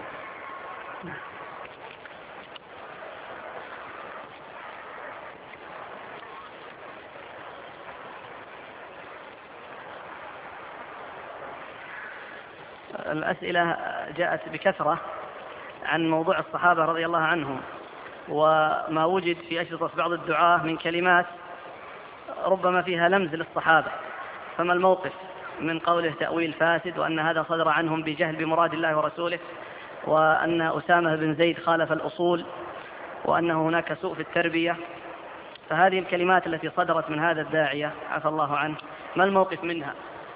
الأسئلة جاءت بكثرة عن موضوع الصحابة رضي الله عنهم، وما وجد في أشرطة بعض الدعاة من كلمات ربما فيها لمز للصحابة، فما الموقف من قوله تأويل فاسد، وأن هذا صدر عنهم بجهل بمراد الله ورسوله، وأن أسامة بن زيد خالف الأصول، وأن هناك سوء في التربية. فهذه الكلمات التي صدرت من هذا الداعية عفى الله عنه ما الموقف منها؟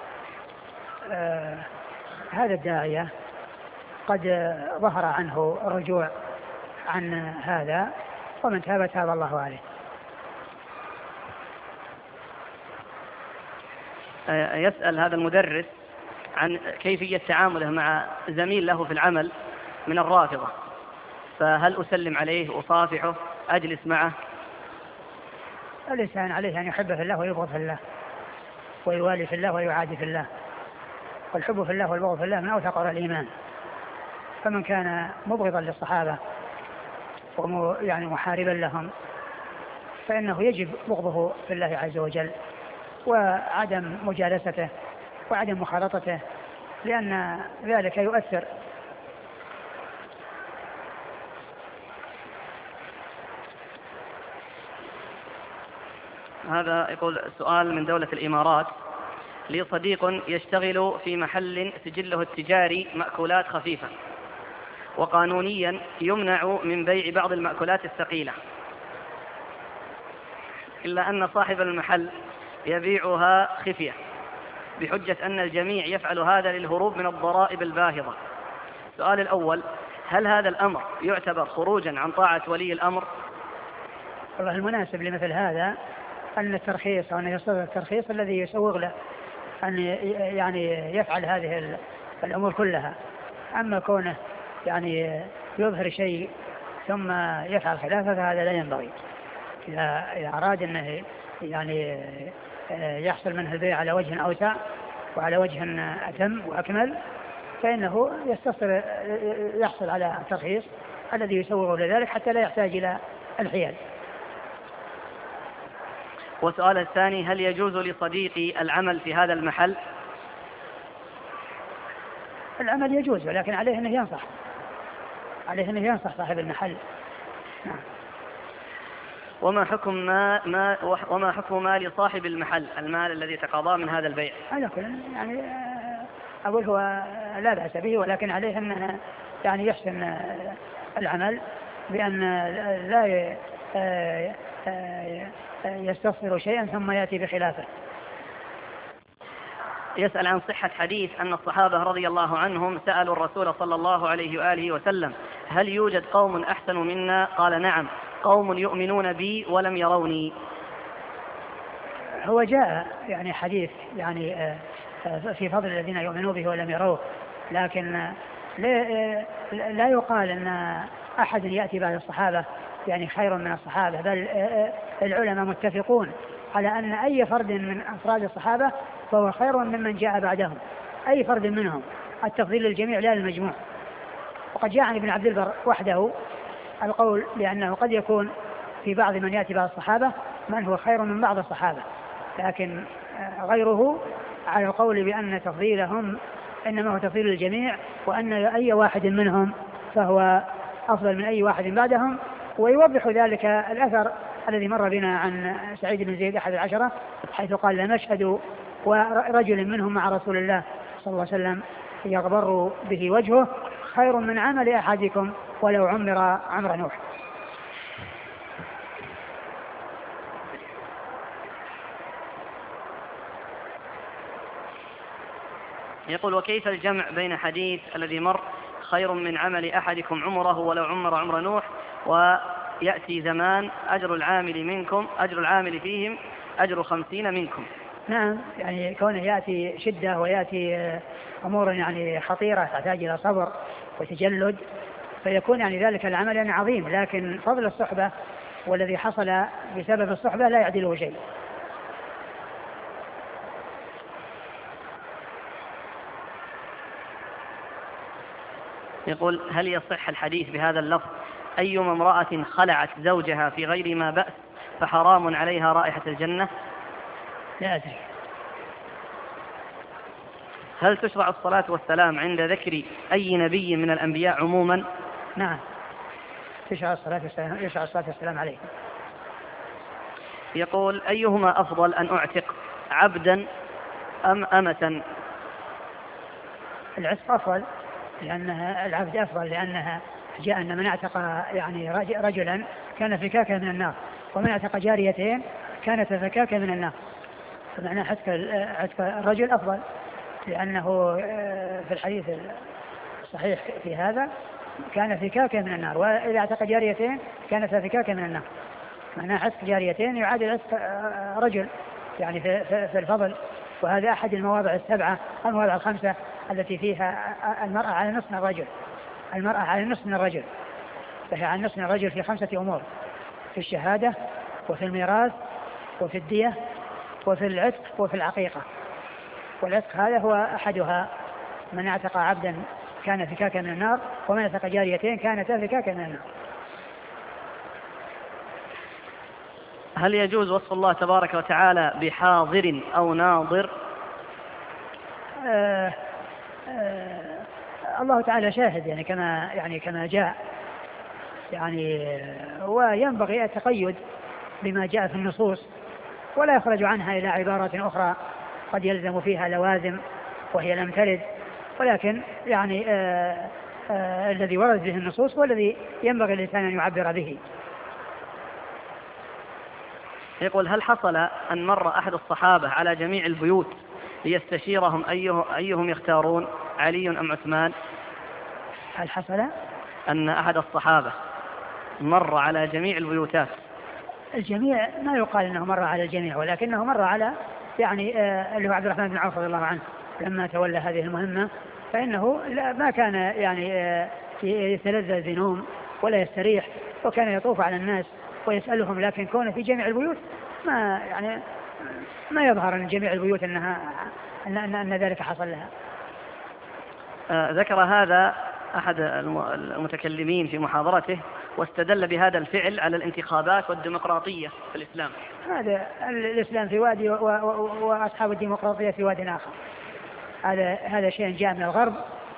هذا الداعية قد ظهر عنه الرجوع عن هذا، ومن تاب تاب الله عليه. يسأل هذا المدرس عن كيفية تعامله مع زميل له في العمل من الرافضة، فهل أسلم عليه أصافحه أجلس معه؟ الإنسان عليه أن يحب في الله ويبغض في الله، ويوالي في الله ويعادي في الله، والحب في الله والبغض في الله من أوثق الإيمان. فمن كان مبغضا للصحابة يعني محاربا لهم فإنه يجب بغضه في الله عز وجل، وعدم مجالسته وعدم مخالطته، لأن ذلك يؤثر. هذا يقول سؤال من دولة الإمارات: لي صديق يشتغل في محل سجله التجاري مأكولات خفيفة، وقانونيا يمنع من بيع بعض المأكولات الثقيلة، إلا أن صاحب المحل يبيعها خفية بحجة أن الجميع يفعل هذا للهروب من الضرائب الباهظة. السؤال الأول: هل هذا الأمر يعتبر خروجا عن طاعة ولي الأمر؟ والله المناسب لمثل هذا أن الترخيص أو أن يصدر الترخيص الذي يسوغ له أن يعني يفعل هذه الأمور كلها. أما كونه يعني يظهر شيء ثم يفعل خلافه فهذا لا ينبغي. إذا أراد أنه يعني يحصل منه البيع على وجه أوسع وعلى وجه أتم وأكمل فإنه يحصل على الترخيص الذي يسوغ لذلك حتى لا يحتاج إلى الحيل. والسؤال الثاني: هل يجوز لصديقي العمل في هذا المحل؟ العمل يجوز، ولكن عليه أنه ينصح صاحب المحل. نعم. وما حكم ما لصاحب المحل، المال الذي تقاضاه من هذا البيع؟ على كل يعني أقول هو لا بأس به، ولكن عليه أنه يعني يحسن العمل بأن لا يستصغر شيئا ثم يأتي بخلافه. يسأل عن صحة حديث أن الصحابة رضي الله عنهم سألوا الرسول صلى الله عليه وآله وسلم: هل يوجد قوم أحسن منا؟ قال: نعم، قوم يؤمنون بي ولم يروني. هو جاء يعني حديث يعني في فضل الذين يؤمنون به ولم يروه، لكن لا يقال أن أحد يأتي بعد الصحابة يعني خير من الصحابة، بل العلماء متفقون على أن أي فرد من أفراد الصحابة فهو خير ممن جاء بعدهم، أي فرد منهم، التفضيل للجميع لا للمجموع. وقد جاء عن ابن عبد البر وحده القول بأنه قد يكون في بعض من يأتي بعد الصحابة من هو خير من بعض الصحابة، لكن غيره على القول بأن تفضيلهم إنما هو تفضيل الجميع، وأن أي واحد منهم فهو أفضل من أي واحد بعدهم. ويوضح ذلك الأثر الذي مر بنا عن سعيد بن زيد أحد العشرة، حيث قال: لنشهد ورجل منهم مع رسول الله صلى الله عليه وسلم يغبر به وجهه خير من عمل أحدكم ولو عمر نوح. يقول: وكيف الجمع بين حديث الذي مر خير من عمل أحدكم عمره ولو عمر نوح، ويأتي زمان أجر العامل فيهم أجر 50 منكم؟ نعم، يعني كونه يأتي شدة ويأتي أمور يعني خطيرة تحتاج إلى صبر وتجلد، فيكون يعني ذلك العمل يعني عظيم، لكن فضل الصحبة والذي حصل بسبب الصحبة لا يعدله شيء. يقول: هل يصح الحديث بهذا اللفظ: أيما امرأة خلعت زوجها في غير ما بأس فحرام عليها رائحة الجنة؟ لا أدري. هل تشرع الصلاة والسلام عند ذكر أي نبي من الأنبياء عموما؟ نعم، يشرع الصلاة والسلام عليه. يقول: أيهما أفضل، أن أعتق عبدا أم أمة؟ العتق أفضل، لأنها العبد أفضل، لأنها جاء أن من اعتق يعني رجلا كان فكاكا من النار، ومن اعتق جاريتين كانت فكاكا من النار، فمعنى عتق الرجل أفضل، لأنه في الحديث الصحيح في هذا كان فكاكا من النار، وإذا اعتق جاريتين كانت فكاكا من النار. معنى عتق جاريتين يعادل عتق رجل يعني في الفضل. وهذا أحد المواضع السبعة، المواضع الخمسة التي فيها المرأة على نصف من الرجل. المرأة على نصف من الرجل، فهي على نصف من الرجل في 5 أمور: في الشهادة، وفي الميراث، وفي الدية، وفي العتق، وفي العقيقة. والعتق هذا هو أحدها: من اعتق عبدا كان فكاكا من النار، ومن اعتق جاريتين كانتا فكاكا من النار. هل يجوز وصف الله تبارك وتعالى بحاضر أو ناظر؟ الله تعالى شاهد يعني كما جاء وينبغي التقيد بما جاء في النصوص، ولا يخرج عنها إلى عبارة أخرى قد يلزم فيها لوازم وهي لم ترد، ولكن الذي ورد به النصوص والذي ينبغي الإنسان أن يعبر به. يقول: هل حصل أن مر أحد الصحابة على جميع البيوت ليستشيرهم أيهم يختارون، علي أم عثمان؟ هل حصل أن أحد الصحابة مر على جميع البيوتات؟ الجميع ما يقال أنه مر على الجميع، ولكنه مر على اللي هو عبد الرحمن بن عوف رضي الله عنه لما تولى هذه المهمة، فإنه ما كان يتلذذ بنوم ولا يستريح، وكان يطوف على الناس ويسألهم، لكن كونه في جميع البيوت ما يظهر من جميع البيوت أن ذلك حصل لها. ذكر هذا أحد المتكلمين في محاضرته، واستدل بهذا الفعل على الانتخابات والديمقراطية في الإسلام. هذا الإسلام في وادي وأصحاب الديمقراطية في وادي آخر. هذا شيء جاء من الغرب،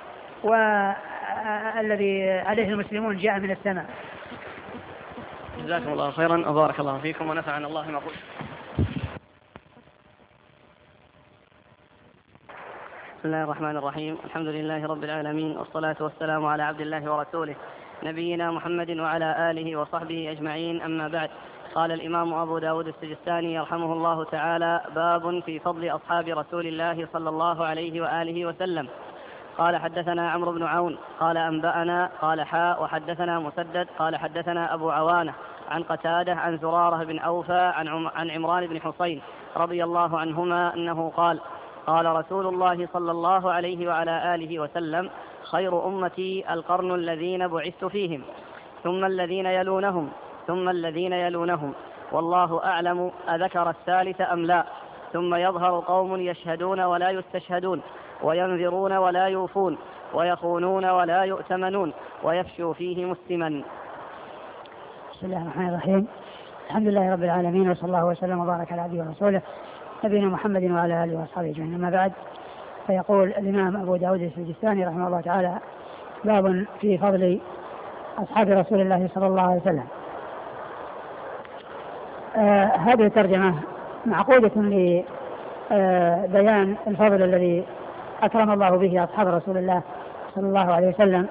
والذي عليه المسلمون جاء من السماء. جزاكم الله خيرا وبارك الله فيكم ونفعنا الله ما قلت. بسم الله الرحمن الرحيم، الحمد لله رب العالمين، والصلاة والسلام على عبد الله ورسوله نبينا محمد وعلى آله وصحبه أجمعين، أما بعد. قال الإمام أبو داود السجستاني رحمه الله تعالى: باب في فضل أصحاب رسول الله صلى الله عليه وآله وسلم. قال: حدثنا عمرو بن عون قال أنبأنا قال وحدثنا مسدد قال حدثنا أبو عوانة عن قتادة عن زرارة بن أوفى عن عمران بن حصين رضي الله عنهما أنه قال: قال رسول الله صلى الله عليه وعلى آله وسلم: خير أمتي القرن الذين بعثت فيهم، ثم الذين يلونهم، ثم الذين يلونهم، والله أعلم أذكر الثالث أم لا. ثم يظهر قوم يشهدون ولا يستشهدون، وينذرون ولا يوفون، ويخونون ولا يؤتمنون، ويفشوا فيه مسلما. بسم الله الرحمن الرحيم، الحمد لله رب العالمين، وصلى الله وسلم وبارك على عبده ورسوله نبينا محمد وعلى آله وأصحابه أجمعين، أما بعد. فيقول الإمام أبو داود السجستاني رحمه الله تعالى: باب في فضل أصحاب رسول الله صلى الله عليه وسلم. هذه الترجمة معقودة لبيان الفضل الذي أكرم الله به أصحاب رسول الله صلى الله عليه وسلم،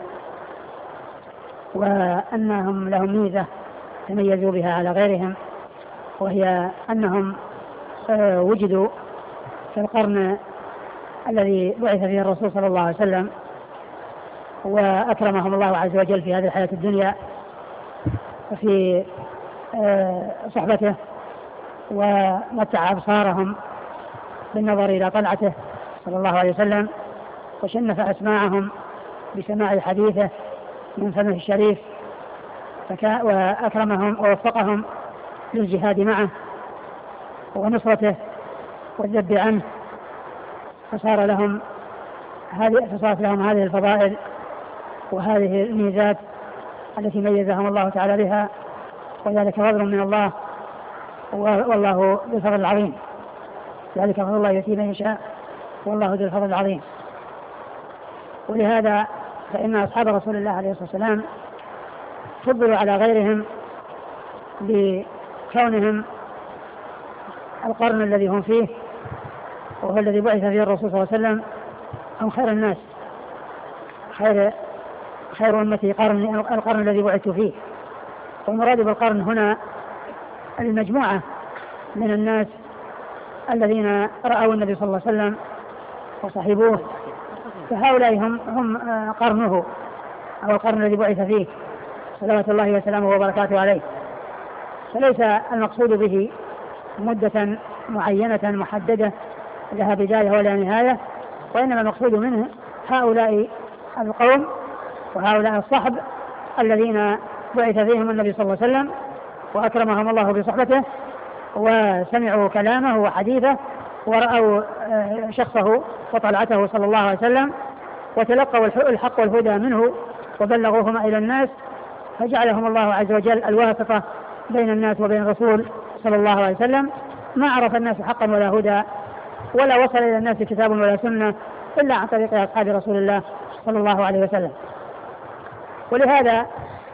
وأنهم لهم ميزة تميزوا بها على غيرهم، وهي أنهم وجدوا في القرن الذي بعث فيه الرسول صلى الله عليه وسلم، وأكرمهم الله عز وجل في هذه الحياة الدنيا وفي صحبته، ومتع أبصارهم بالنظر إلى طلعته صلى الله عليه وسلم، وشنف أسماعهم بسماع حديثه من فمه الشريف، وأكرمهم ووفقهم للجهاد معه ونصرته والذب عنه، فصارت لهم هذه الفضائل وهذه الميزات التي ميزهم الله تعالى بها، وذلك فضل من الله، والله ذو الفضل العظيم. ذلك فضل الله يؤتيه من يشاء، والله ذو الفضل العظيم. ولهذا فإن أصحاب رسول الله عليه الصلاة والسلام فضلوا على غيرهم بكونهم القرن الذي هم فيه، وهو الذي بعث فيه الرسول صلى الله عليه وسلم، هم خير الناس، خير أمتي القرن الذي بعثت فيه. والمراد بالقرن هنا المجموعة من الناس الذين رأوا النبي صلى الله عليه وسلم وصحبوه، فهؤلاء هم قرنه أو القرن الذي بعث فيه صلوات الله وسلامه وبركاته عليه. فليس المقصود به مدة معينة محددة لها بداية ولا نهاية، وإنما المقصود منه هؤلاء القوم وهؤلاء الصحب الذين بعث فيهم النبي صلى الله عليه وسلم وأكرمهم الله بصحبته، وسمعوا كلامه وحديثه، ورأوا شخصه وطلعته صلى الله عليه وسلم، وتلقوا الحق والهدى منه وبلغوهما إلى الناس، فجعلهم الله عز وجل الواسطة بين الناس وبين الرسول صلى الله عليه وسلم. ما عرف الناس حقا ولا هدى، ولا وصل إلى الناس كتاب ولا سنة إلا عن طريق أصحاب رسول الله صلى الله عليه وسلم. ولهذا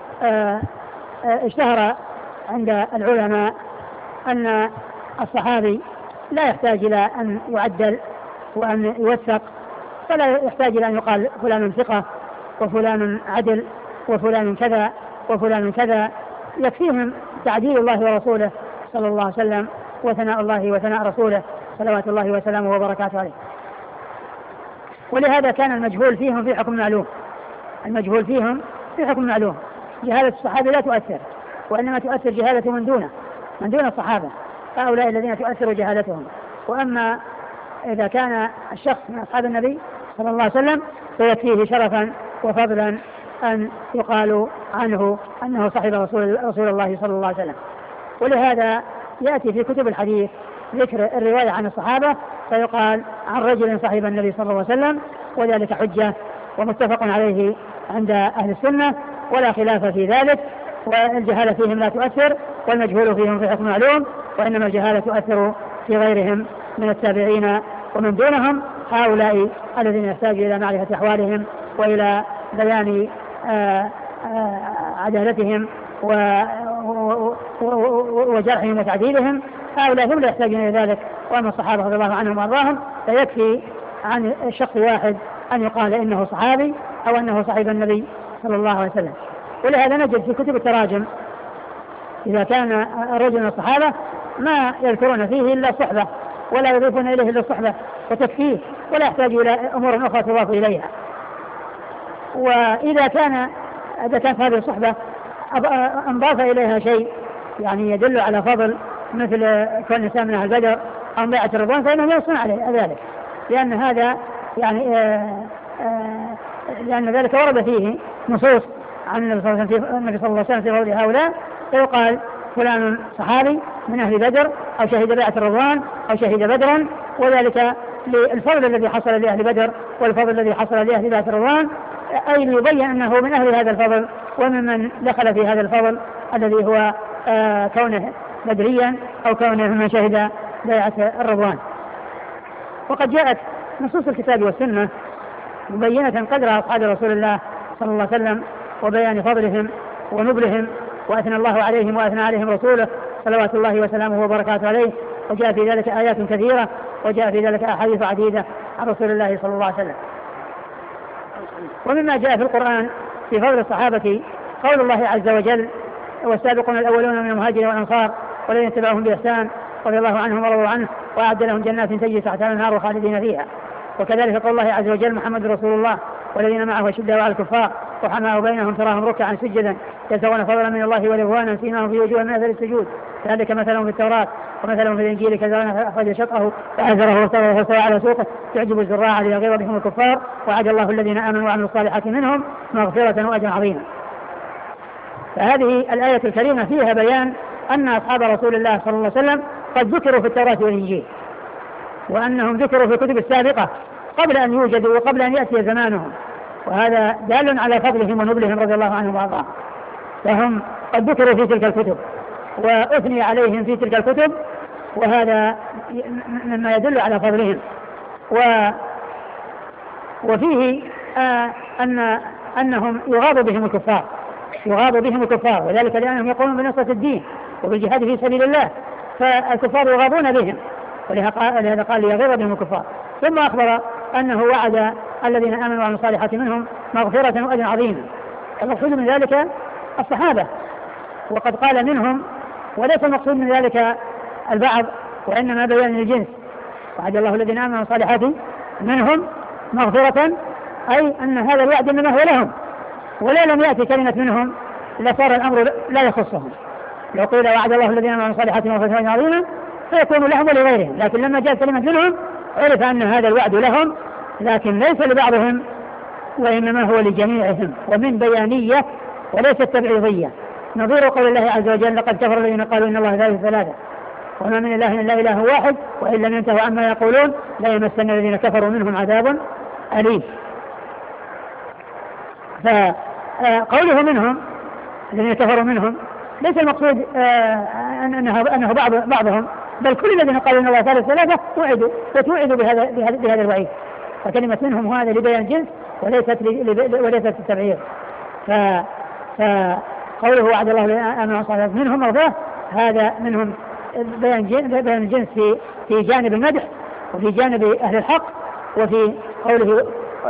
اشتهر عند العلماء أن الصحابي لا يحتاج إلى أن يعدل وأن يوثق، فلا يحتاج إلى أن يقال فلان ثقة وفلان عدل وفلان كذا وفلان كذا، يكفيهم تعديل الله ورسوله صلى الله عليه وسلم وثناء الله وثناء رسوله صلوات الله وسلامه وبركاته عليه. ولهذا كان المجهول فيهم في حكم معلوم، المجهول فيهم في حكم معلوم. جهالة الصحابة لا تؤثر، وإنما تؤثر جهالة من دون الصحابة، هؤلاء الذين تؤثر جهالتهم. وأما إذا كان الشخص من أصحاب النبي صلى الله عليه وسلم فيكفيه شرفا وفضلا أن يقال عنه أنه صاحب رسول الله صلى الله عليه وسلم. ولهذا يأتي في كتب الحديث ذكر الرواية عن الصحابة فيقال عن رجل صاحب النبي صلى الله عليه وسلم، وذلك حجة ومتفق عليه عند أهل السنة ولا خلاف في ذلك. والجهالة فيهم لا تؤثر، والمجهول فيهم في حكم معلوم، وإنما الجهالة تؤثر في غيرهم من التابعين ومن دونهم، هؤلاء الذين يحتاج إلى معرفة أحوالهم وإلى بيان عدالتهم وجرحهم وتعديلهم، هؤلاء هم لا يحتاجون إلى ذلك. وأما الصحابة رضي الله عنهم وأرضاهم فيكفي عن الشخص واحد أن يقال إنه صحابي أو أنه صاحب النبي صلى الله عليه وسلم. ولهذا نجد في كتب التراجم إذا كان الرجل من الصحابة ما يذكرون فيه إلا الصحبة، ولا يضيفون إليه إلا الصحبة وتكفيه، ولا يحتاج إلى أمور أخرى تضاف إليها. وإذا كانت هذه الصحبة انضاف إليها شيء يعني يدل على فضل، مثل كون الإنسان من أهل بدر أو بيعة الرضوان، فإنه يصنع عليه ذلك، لأن هذا يعني لأن ذلك ورد فيه نصوص عن النبي صلى الله عليه وسلم في فضل هؤلاء، فيقال فلان صحابي من أهل بدر أو شهد بيعة الرضوان أو شهد بدرا، وذلك للفضل الذي حصل لأهل بدر والفضل الذي حصل لأهل بيعة الرضوان، أي ليبين أنه من أهل هذا الفضل وممن دخل في هذا الفضل الذي هو كونه بدريا أو كونه من شهد بيعة الرضوان. وقد جاءت نصوص الكتاب والسنة مبينة قدر أصحاب رسول الله صلى الله عليه وسلم وبيان فضلهم ونبلهم، وأثنى الله عليهم وأثنى عليهم رسوله صلوات الله وسلامه وبركاته عليه. وجاء في ذلك آيات كثيرة، وجاء في ذلك أحاديث عديدة عن رسول الله صلى الله عليه وسلم. ومما جاء في القرآن في فضل الصحابة قول الله عز وجل: والسابقون الأولون من المهاجرين والأنصار والذين اتبعوهم بإحسان رضي الله عنهم ورضوا عنه وأعد لهم جنات تجري تحتها الأنهار خالدين فيها. وكذلك قول الله عز وجل: محمد رسول الله والذين معه أشداء على الكفار رحماء بينهم تراهم ركعا سجدا يبتغون فضلا من الله ورضوانا سيماهم في وجوههم من أثر السجود ذلك مثلهم في التوراة ومثلهم في الإنجيل كزرع أخرج شطأه فأزره واستوى على سوقه تعجب الزراع ليغيظ بهم الكفار وعد الله الذين آمنوا وعملوا الصالحات منهم مغفرة وأجرا عظيما. فهذه الآية الكريمة فيها بيان أن أصحاب رسول الله صلى الله عليه وسلم قد ذكروا في التوراة والإنجيل، وأنهم ذكروا في الكتب السابقة قبل أن يوجدوا وقبل أن يأتي زمانهم، وهذا دال على فضلهم ونبلهم رضي الله عنهم وارضاهم. فهم قد ذكروا في تلك الكتب وأثني عليهم في تلك الكتب، وهذا مما يدل على فضلهم. وفيه أنهم يغاض بهم الكفار، وذلك لأنهم يقومون بنصرة الدين وبالجهاد في سبيل الله، فالكفار يغاضون بهم، ولهذا قال يغيظ بهم الكفار. ثم أخبر أنه وعد الذين آمنوا وعملوا الصالحات منهم مغفرة وأجرا عظيما. المقصود من ذلك الصحابة، وقد قال منهم، وليس المقصود من ذلك البعض، وإنما بيان الجنس. وعد الله الذين آمنوا وعملوا الصالحات منهم مغفرة، أي أن هذا الوعد إنما هو لهم، ولا لم يأتي كلمة منهم لصار الأمر لا يخصهم. لو قيل وعد الله الذين آمنوا وعملوا الصالحات مغفرة وأجرا عظيما فيكون لهم ولغيرهم، لكن لما جاءت كلمة منهم عرف أن هذا الوعد لهم، لكن ليس لبعضهم وإنما هو لجميعهم، ومن بيانية وليست تبعيضية، نظير قول الله عز وجل لقد كفر الذين قالوا إن الله ثالث ثلاثة وما من إله إلا إله واحد وإن لم ينتهوا عما يقولون لا يمسن الذين كفروا منهم عذاب أليم. فقوله منهم الذين كفروا منهم ليس المقصود أنه بعضهم، بل كل الذين قالوا إن الله ثالث ثلاثة وتوعدوا بهذا الوعيد. فكلمة منهم هذا لبيان جنس وليست التبعير. فقوله وعد الله آمنوا وصالحات منهم مغفرة، هذا منهم بيان الجنس في جانب المدح وفي جانب أهل الحق، وفي قوله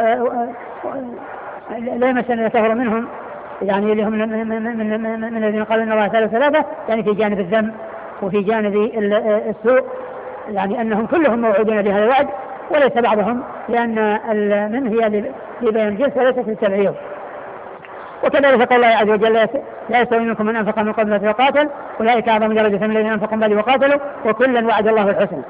لا يمسن الذين كفروا منهم يعني اللي هم من الذين قالوا إن الله ثالث ثلاثة، يعني في جانب الذم وفي جانب السوء، يعني أنهم كلهم موعودون بهذا الوعد وليس بعضهم، لأن من هي لبيان جنس وليست للتبعيض. وكذلك قال الله عز وجل لا يستوي منكم من أنفق من قبل وقاتل أولئك أعظم درجة من الذين أنفقوا من بعد وقاتلوا وكلا وعد الله الحسنى.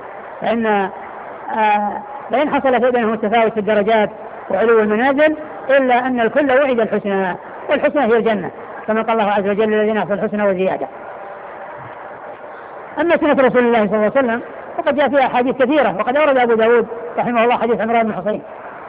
فإن حصل في بينهم التفاوت في الدرجات وعلو المنازل إلا أن الكل وعد الحسنى، والحسنى هي الجنة، كما قال الله عز وجل الذين أحسنوا الحسنى وزيادة. أما سنة رسول الله صلى الله عليه وسلم فقد جاء فيها أحاديث كثيرة، وقد أورد أبو داود رحمه الله حديث عمران بن حصين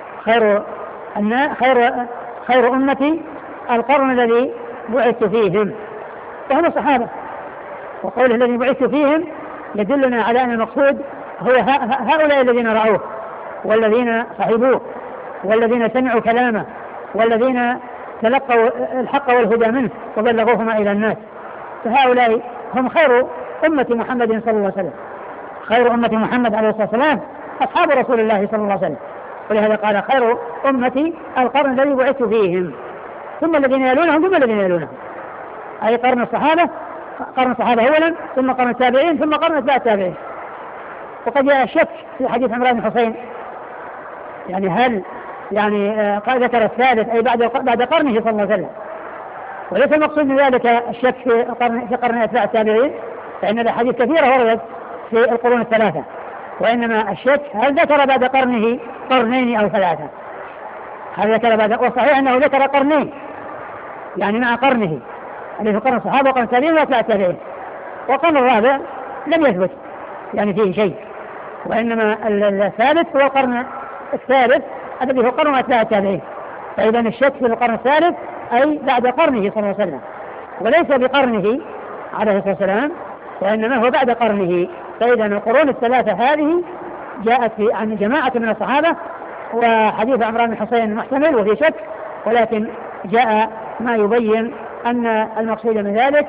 خير أمتي القرن الذي بعثت فيهم، وهم الصحابة. وقوله الذي بعثت فيهم يدلنا على أن المقصود هو هؤلاء الذين رأوه والذين صحبوه والذين سمعوا كلامه والذين تلقوا الحق والهدى منه وبلغوهما إلى الناس. فهؤلاء هم خير أمة محمد صلى الله عليه وسلم، خير أمة محمد عليه الصلاة والسلام أصحاب رسول الله صلى الله عليه وسلم، ولهذا قال خير أمتي القرن الذي بعثت فيهم ثم الذين يلونهم ثم الذين يلونهم، أي قرن الصحابة أولا ثم قرن التابعين ثم قرن أتباع التابعين. وقد جاء الشك في حديث عمران بن حصين، يعني هل قال ذكر الثالث أي بعد قرنه صلى الله عليه وسلم، وليس المقصود من ذلك الشك في قرن أتباع التابعين، فإن الأحاديث كثيرة وردت في القرون الثلاثة، وإنما الشك هل ذكر بعد قرنه قرنين أو ثلاثة. هل ذكر بعد، والصحيح أنه ذكر قرنين يعني مع قرنه الذي هو قرن الصحابة وقرن التابعين وأتباع التابعين، وقرن الرابع لم يثبت يعني فيه شيء، وإنما الثالث هو القرن الثالث الذي هو قرن أتباع التابعين. فإذا الشك في القرن الثالث أي بعد قرنه صلى الله عليه وسلم، وليس بقرنه عليه الصلاة والسلام، وإنما هو بعد قرنه. فإذا القرون الثلاثة هذه جاءت عن جماعة من الصحابة، وحديث عمران بن حصين محتمل وفي شك، ولكن جاء ما يبين أن المقصود من ذلك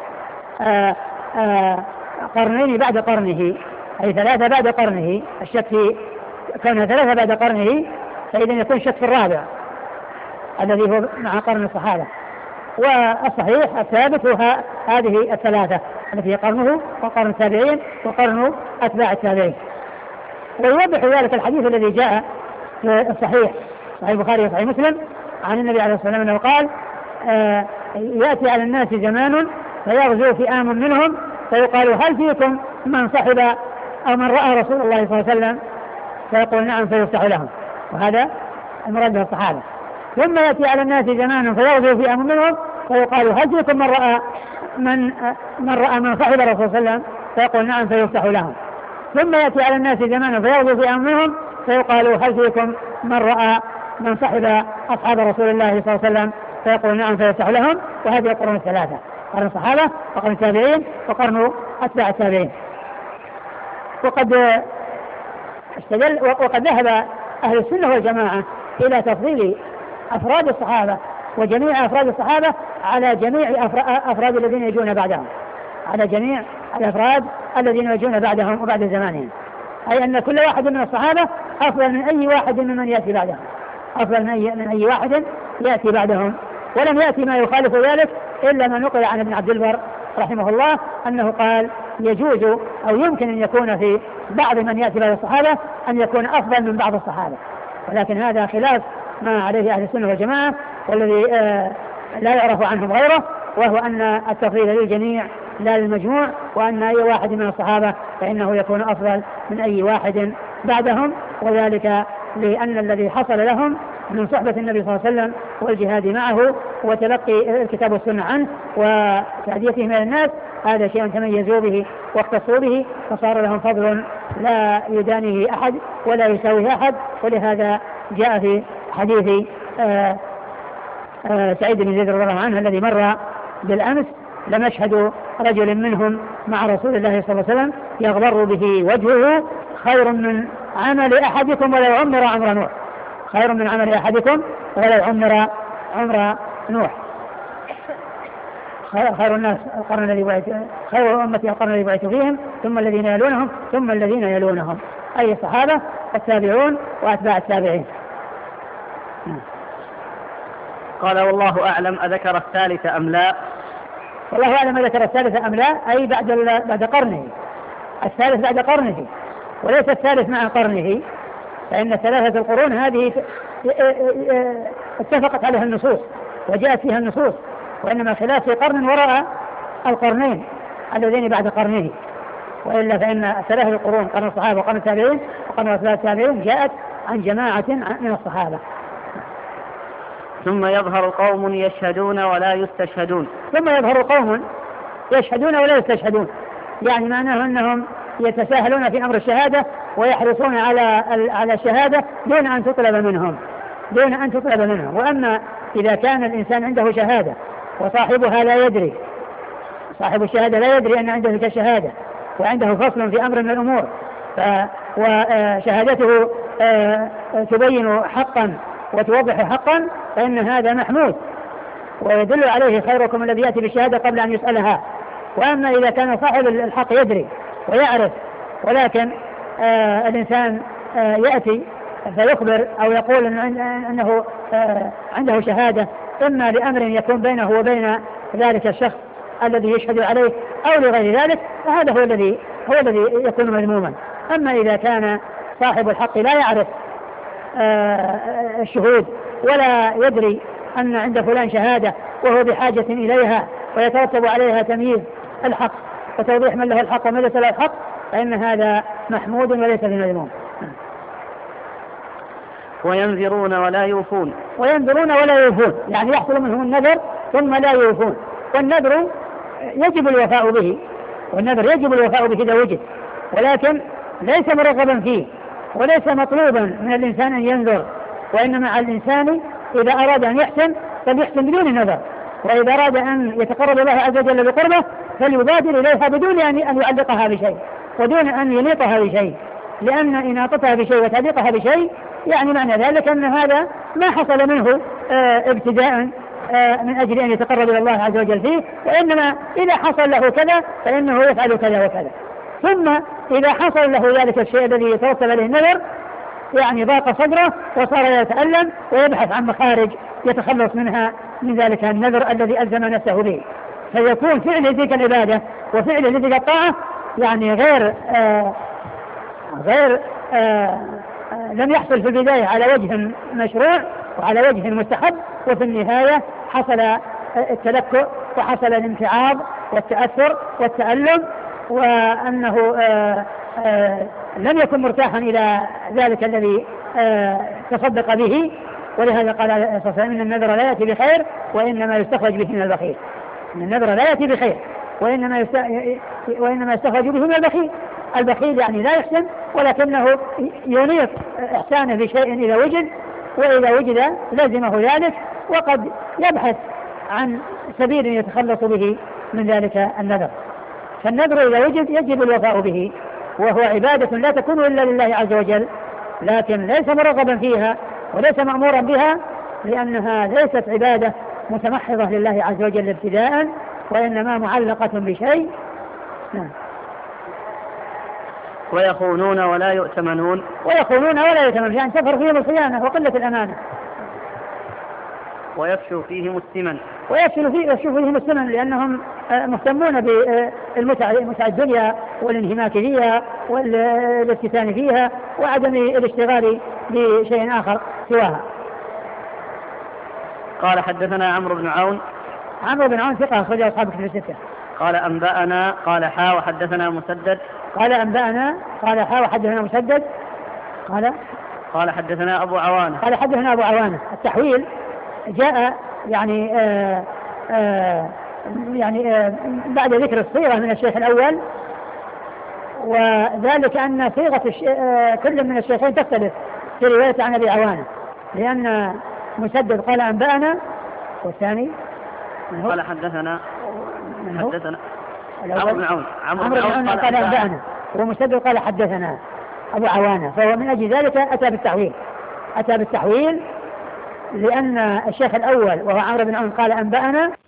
قرنين بعد قرنه، أي ثلاثة بعد قرنه. الشك في كونها ثلاثة بعد قرنه فإذا يكون شك في الرابع الذي هو مع قرن الصحابة. والصحيح الثابت هو هذه الثلاثة التي هي قرنه وقرن التابعين وقرن أتباع التابعين. ويوضح ذلك الحديث الذي جاء في الصحيح صحيح البخاري وصحيح مسلم عن النبي عليه الصلاة والسلام أنه قال يأتي على الناس زمان فيغزو فئام منهم فيقال هل فيكم من صحب أو من رأى رسول الله صلى الله عليه وسلم؟ فيقول نعم فيفتح لهم، وهذا المراد به الصحابة. ثم يأتي على الناس زمان فيغزو فئام منهم فيقال هل فيكم من رأى من صحب الرسول صلى الله عليه وسلم؟ فيقول نعم فيفتح لهم. ثم يأتي على الناس زمان فيغضو في أمرهم فيقال هل فيكم من رأى من صحب أصحاب رسول الله صلى الله عليه وسلم؟ فيقول نعم فيفتح لهم. وهذه القرون الثلاثة: قرن الصحابة وقرن التابعين وقرن أتباع التابعين. وقد ذهب أهل السنة والجماعة إلى تفضيل أفراد الصحابة وجميع أفراد الصحابة على جميع أفراد الذين يجون بعدهم، على جميع الأفراد الذين يجون بعدهم وبعد زمانهم، أي أن كل واحد من الصحابة أفضل من أي واحد ممن يأتي بعدهم، أفضل من أي واحد يأتي بعدهم. ولم يأتي ما يخالف ذلك إلا ما نقل عن ابن عبد البر رحمه الله أنه قال يجوز أو يمكن أن يكون في بعض من يأتي بعد الصحابة أن يكون أفضل من بعض الصحابة، ولكن هذا خلاف ما عليه أهل السنة والجماعة والذي لا يعرف عنهم غيره، وهو أن التفضيل للجميع لا للمجموع، وأن أي واحد من الصحابة فإنه يكون أفضل من أي واحد بعدهم، وذلك لأن الذي حصل لهم من صحبة النبي صلى الله عليه وسلم والجهاد معه وتلقي الكتاب والسنة عنه وتعديته من الناس هذا شيء تميزوا به واختصوا به، فصار لهم فضل لا يدانيه أحد ولا يساويه أحد. ولهذا جاء في حديث سعيد بن زيد رضي الله عنه الذي مر بالأمس: لمشهد رجل منهم مع رسول الله صلى الله عليه وسلم يغبر به وجهه خير من عمل أحدكم ولو عمر عمر نوح، خير من عمل أحدكم ولو عمر عمر نوح. خير الناس القرن الذي بعث، خير أمتي القرن الذي بعث فيهم ثم الذين يلونهم ثم الذين يلونهم، أي الصحابة والتابعون وأتباع التابعين. قال والله أعلم أذكر الثالث أم لا؟ والله أعلم أذكر الثالث أم لا، أي بعد قرنه، الثالث بعد قرنه وليس الثالث مع قرنه، فإن ثلاثة القرون هذه اتفقت عليها النصوص وجاءت فيها النصوص، وإنما خلاف في قرن وراء القرنين اللذين بعد قرنه، وإلا فإن ثلاثة القرون قرن الصحابة وقرن التابعين وقرن أتباع التابعين جاءت عن جماعة من الصحابة. ثم يظهر قوم يشهدون ولا يستشهدون. ثم يظهر قوم يشهدون ولا يستشهدون، يعني معناه أنهم يتساهلون في أمر الشهادة ويحرصون على الشهادة دون أن تطلب منهم. وأما إذا كان الإنسان عنده شهادة وصاحبها لا يدري، صاحب الشهادة لا يدري أن عنده تلك الشهادة وعنده فصل في أمر من الأمور وشهادته تبين حقا وتوضح حقا، فإن هذا محمود ويدل عليه خيركم الذي يأتي بالشهادة قبل أن يسألها. وأما إذا كان صاحب الحق يدري ويعرف ولكن الإنسان يأتي فيخبر أو يقول أنه عنده شهادة إما لأمر يكون بينه وبين ذلك الشخص الذي يشهد عليه أو لغير ذلك، فهذا هو الذي يكون مذموما. أما إذا كان صاحب الحق لا يعرف الشهود ولا يدري أن عند فلان شهادة وهو بحاجة إليها ويترتب عليها تمييز الحق وتوضيح من له الحق ومن ليس له الحق، فإن هذا محمود وليس بمذموم. وينذرون ولا يوفون. يعني يحصل منهم النذر ثم لا يوفون، والنذر يجب الوفاء به إذا وجد، ولكن ليس مرغبا فيه وليس مطلوبا من الإنسان أن ينذر، وإنما على الإنسان إذا أراد أن يحسن فليحسن بدون النذر، وإذا أراد أن يتقرب الله عز وجل بقربه فليبادر إليها بدون أن يعلقها بشيء ودون أن ينيطها بشيء، لأن إناطتها بشيء وتعليقها بشيء يعني معنى ذلك أن هذا ما حصل منه ابتداء من أجل أن يتقرب إلى الله عز وجل فيه، وإنما إذا حصل له كذا فإنه يفعل كذا وكذا. ثم إذا حصل له ذلك الشيء الذي يتوصل إليه النذر يعني ضاق صدره وصار يتألم ويبحث عن مخارج يتخلص منها من ذلك النذر الذي ألزم نفسه به، فيكون فعل تلك العبادة وفعل تلك الطاعة يعني غير لم يحصل في البداية على وجه مشروع وعلى وجه مستحب، وفي النهاية حصل التلكؤ وحصل الانفعاض والتأثر والتألم، وأنه لم يكن مرتاحا إلى ذلك الذي تصدق به، ولهذا قال عليه الصلاة والسلام إن النذر لا يأتي بخير وإنما يستخرج به من البخيل. إن النذر لا يأتي بخير وإنما يستخرج به من البخيل. البخيل يعني لا يحسن ولكنه ينيط إحسانه بشيء إذا وجد، وإذا وجد لازمه ذلك، وقد يبحث عن سبيل يتخلص به من ذلك النذر. فالنذر إذا وجد يجب الوفاء به، وهو عبادة لا تكون إلا لله عز وجل، لكن ليس مرغبا فيها وليس مأمورا بها، لأنها ليست عبادة متمحضة لله عز وجل ابتداء، وإنما معلقة بشيء. نعم. ويخونون ولا يؤتمنون. ويخونون ولا يؤتمنون يعني تظهر فيهم الخيانة وقلة الأمانة. ويفشو فيهم السمن. ويفشو فيهم السمن لأنهم مهتمون بالمتع الدنيا والانهماك فيها والافتتان فيها وعدم الاشتغال بشيء آخر سواها. قال حدثنا عمرو بن عون. عمرو بن عون ثقة أخرجه أصحاب الكتب الستة. قال أنبأنا قال حا وحدثنا مسدد. قال أنبأنا قال حا وحدثنا مسدد. قال حدثنا أبو عوانة. قال حدثنا أبو عوانة. التحويل جاء يعني بعد ذكر الصيغة من الشيخ الأول، وذلك أن صيغة كل من الشيخين تختلف في رواية عن أبي عوانة، لأن مسدد قال أنبأنا والثاني قال حدثنا عمرو بن عون قال أنبأنا، ومسدد قال حدثنا أبو عوانة، فهو من أجل ذلك أتى بالتحويل لأن الشيخ الأول وهو عمرو بن عون قال أنبأنا،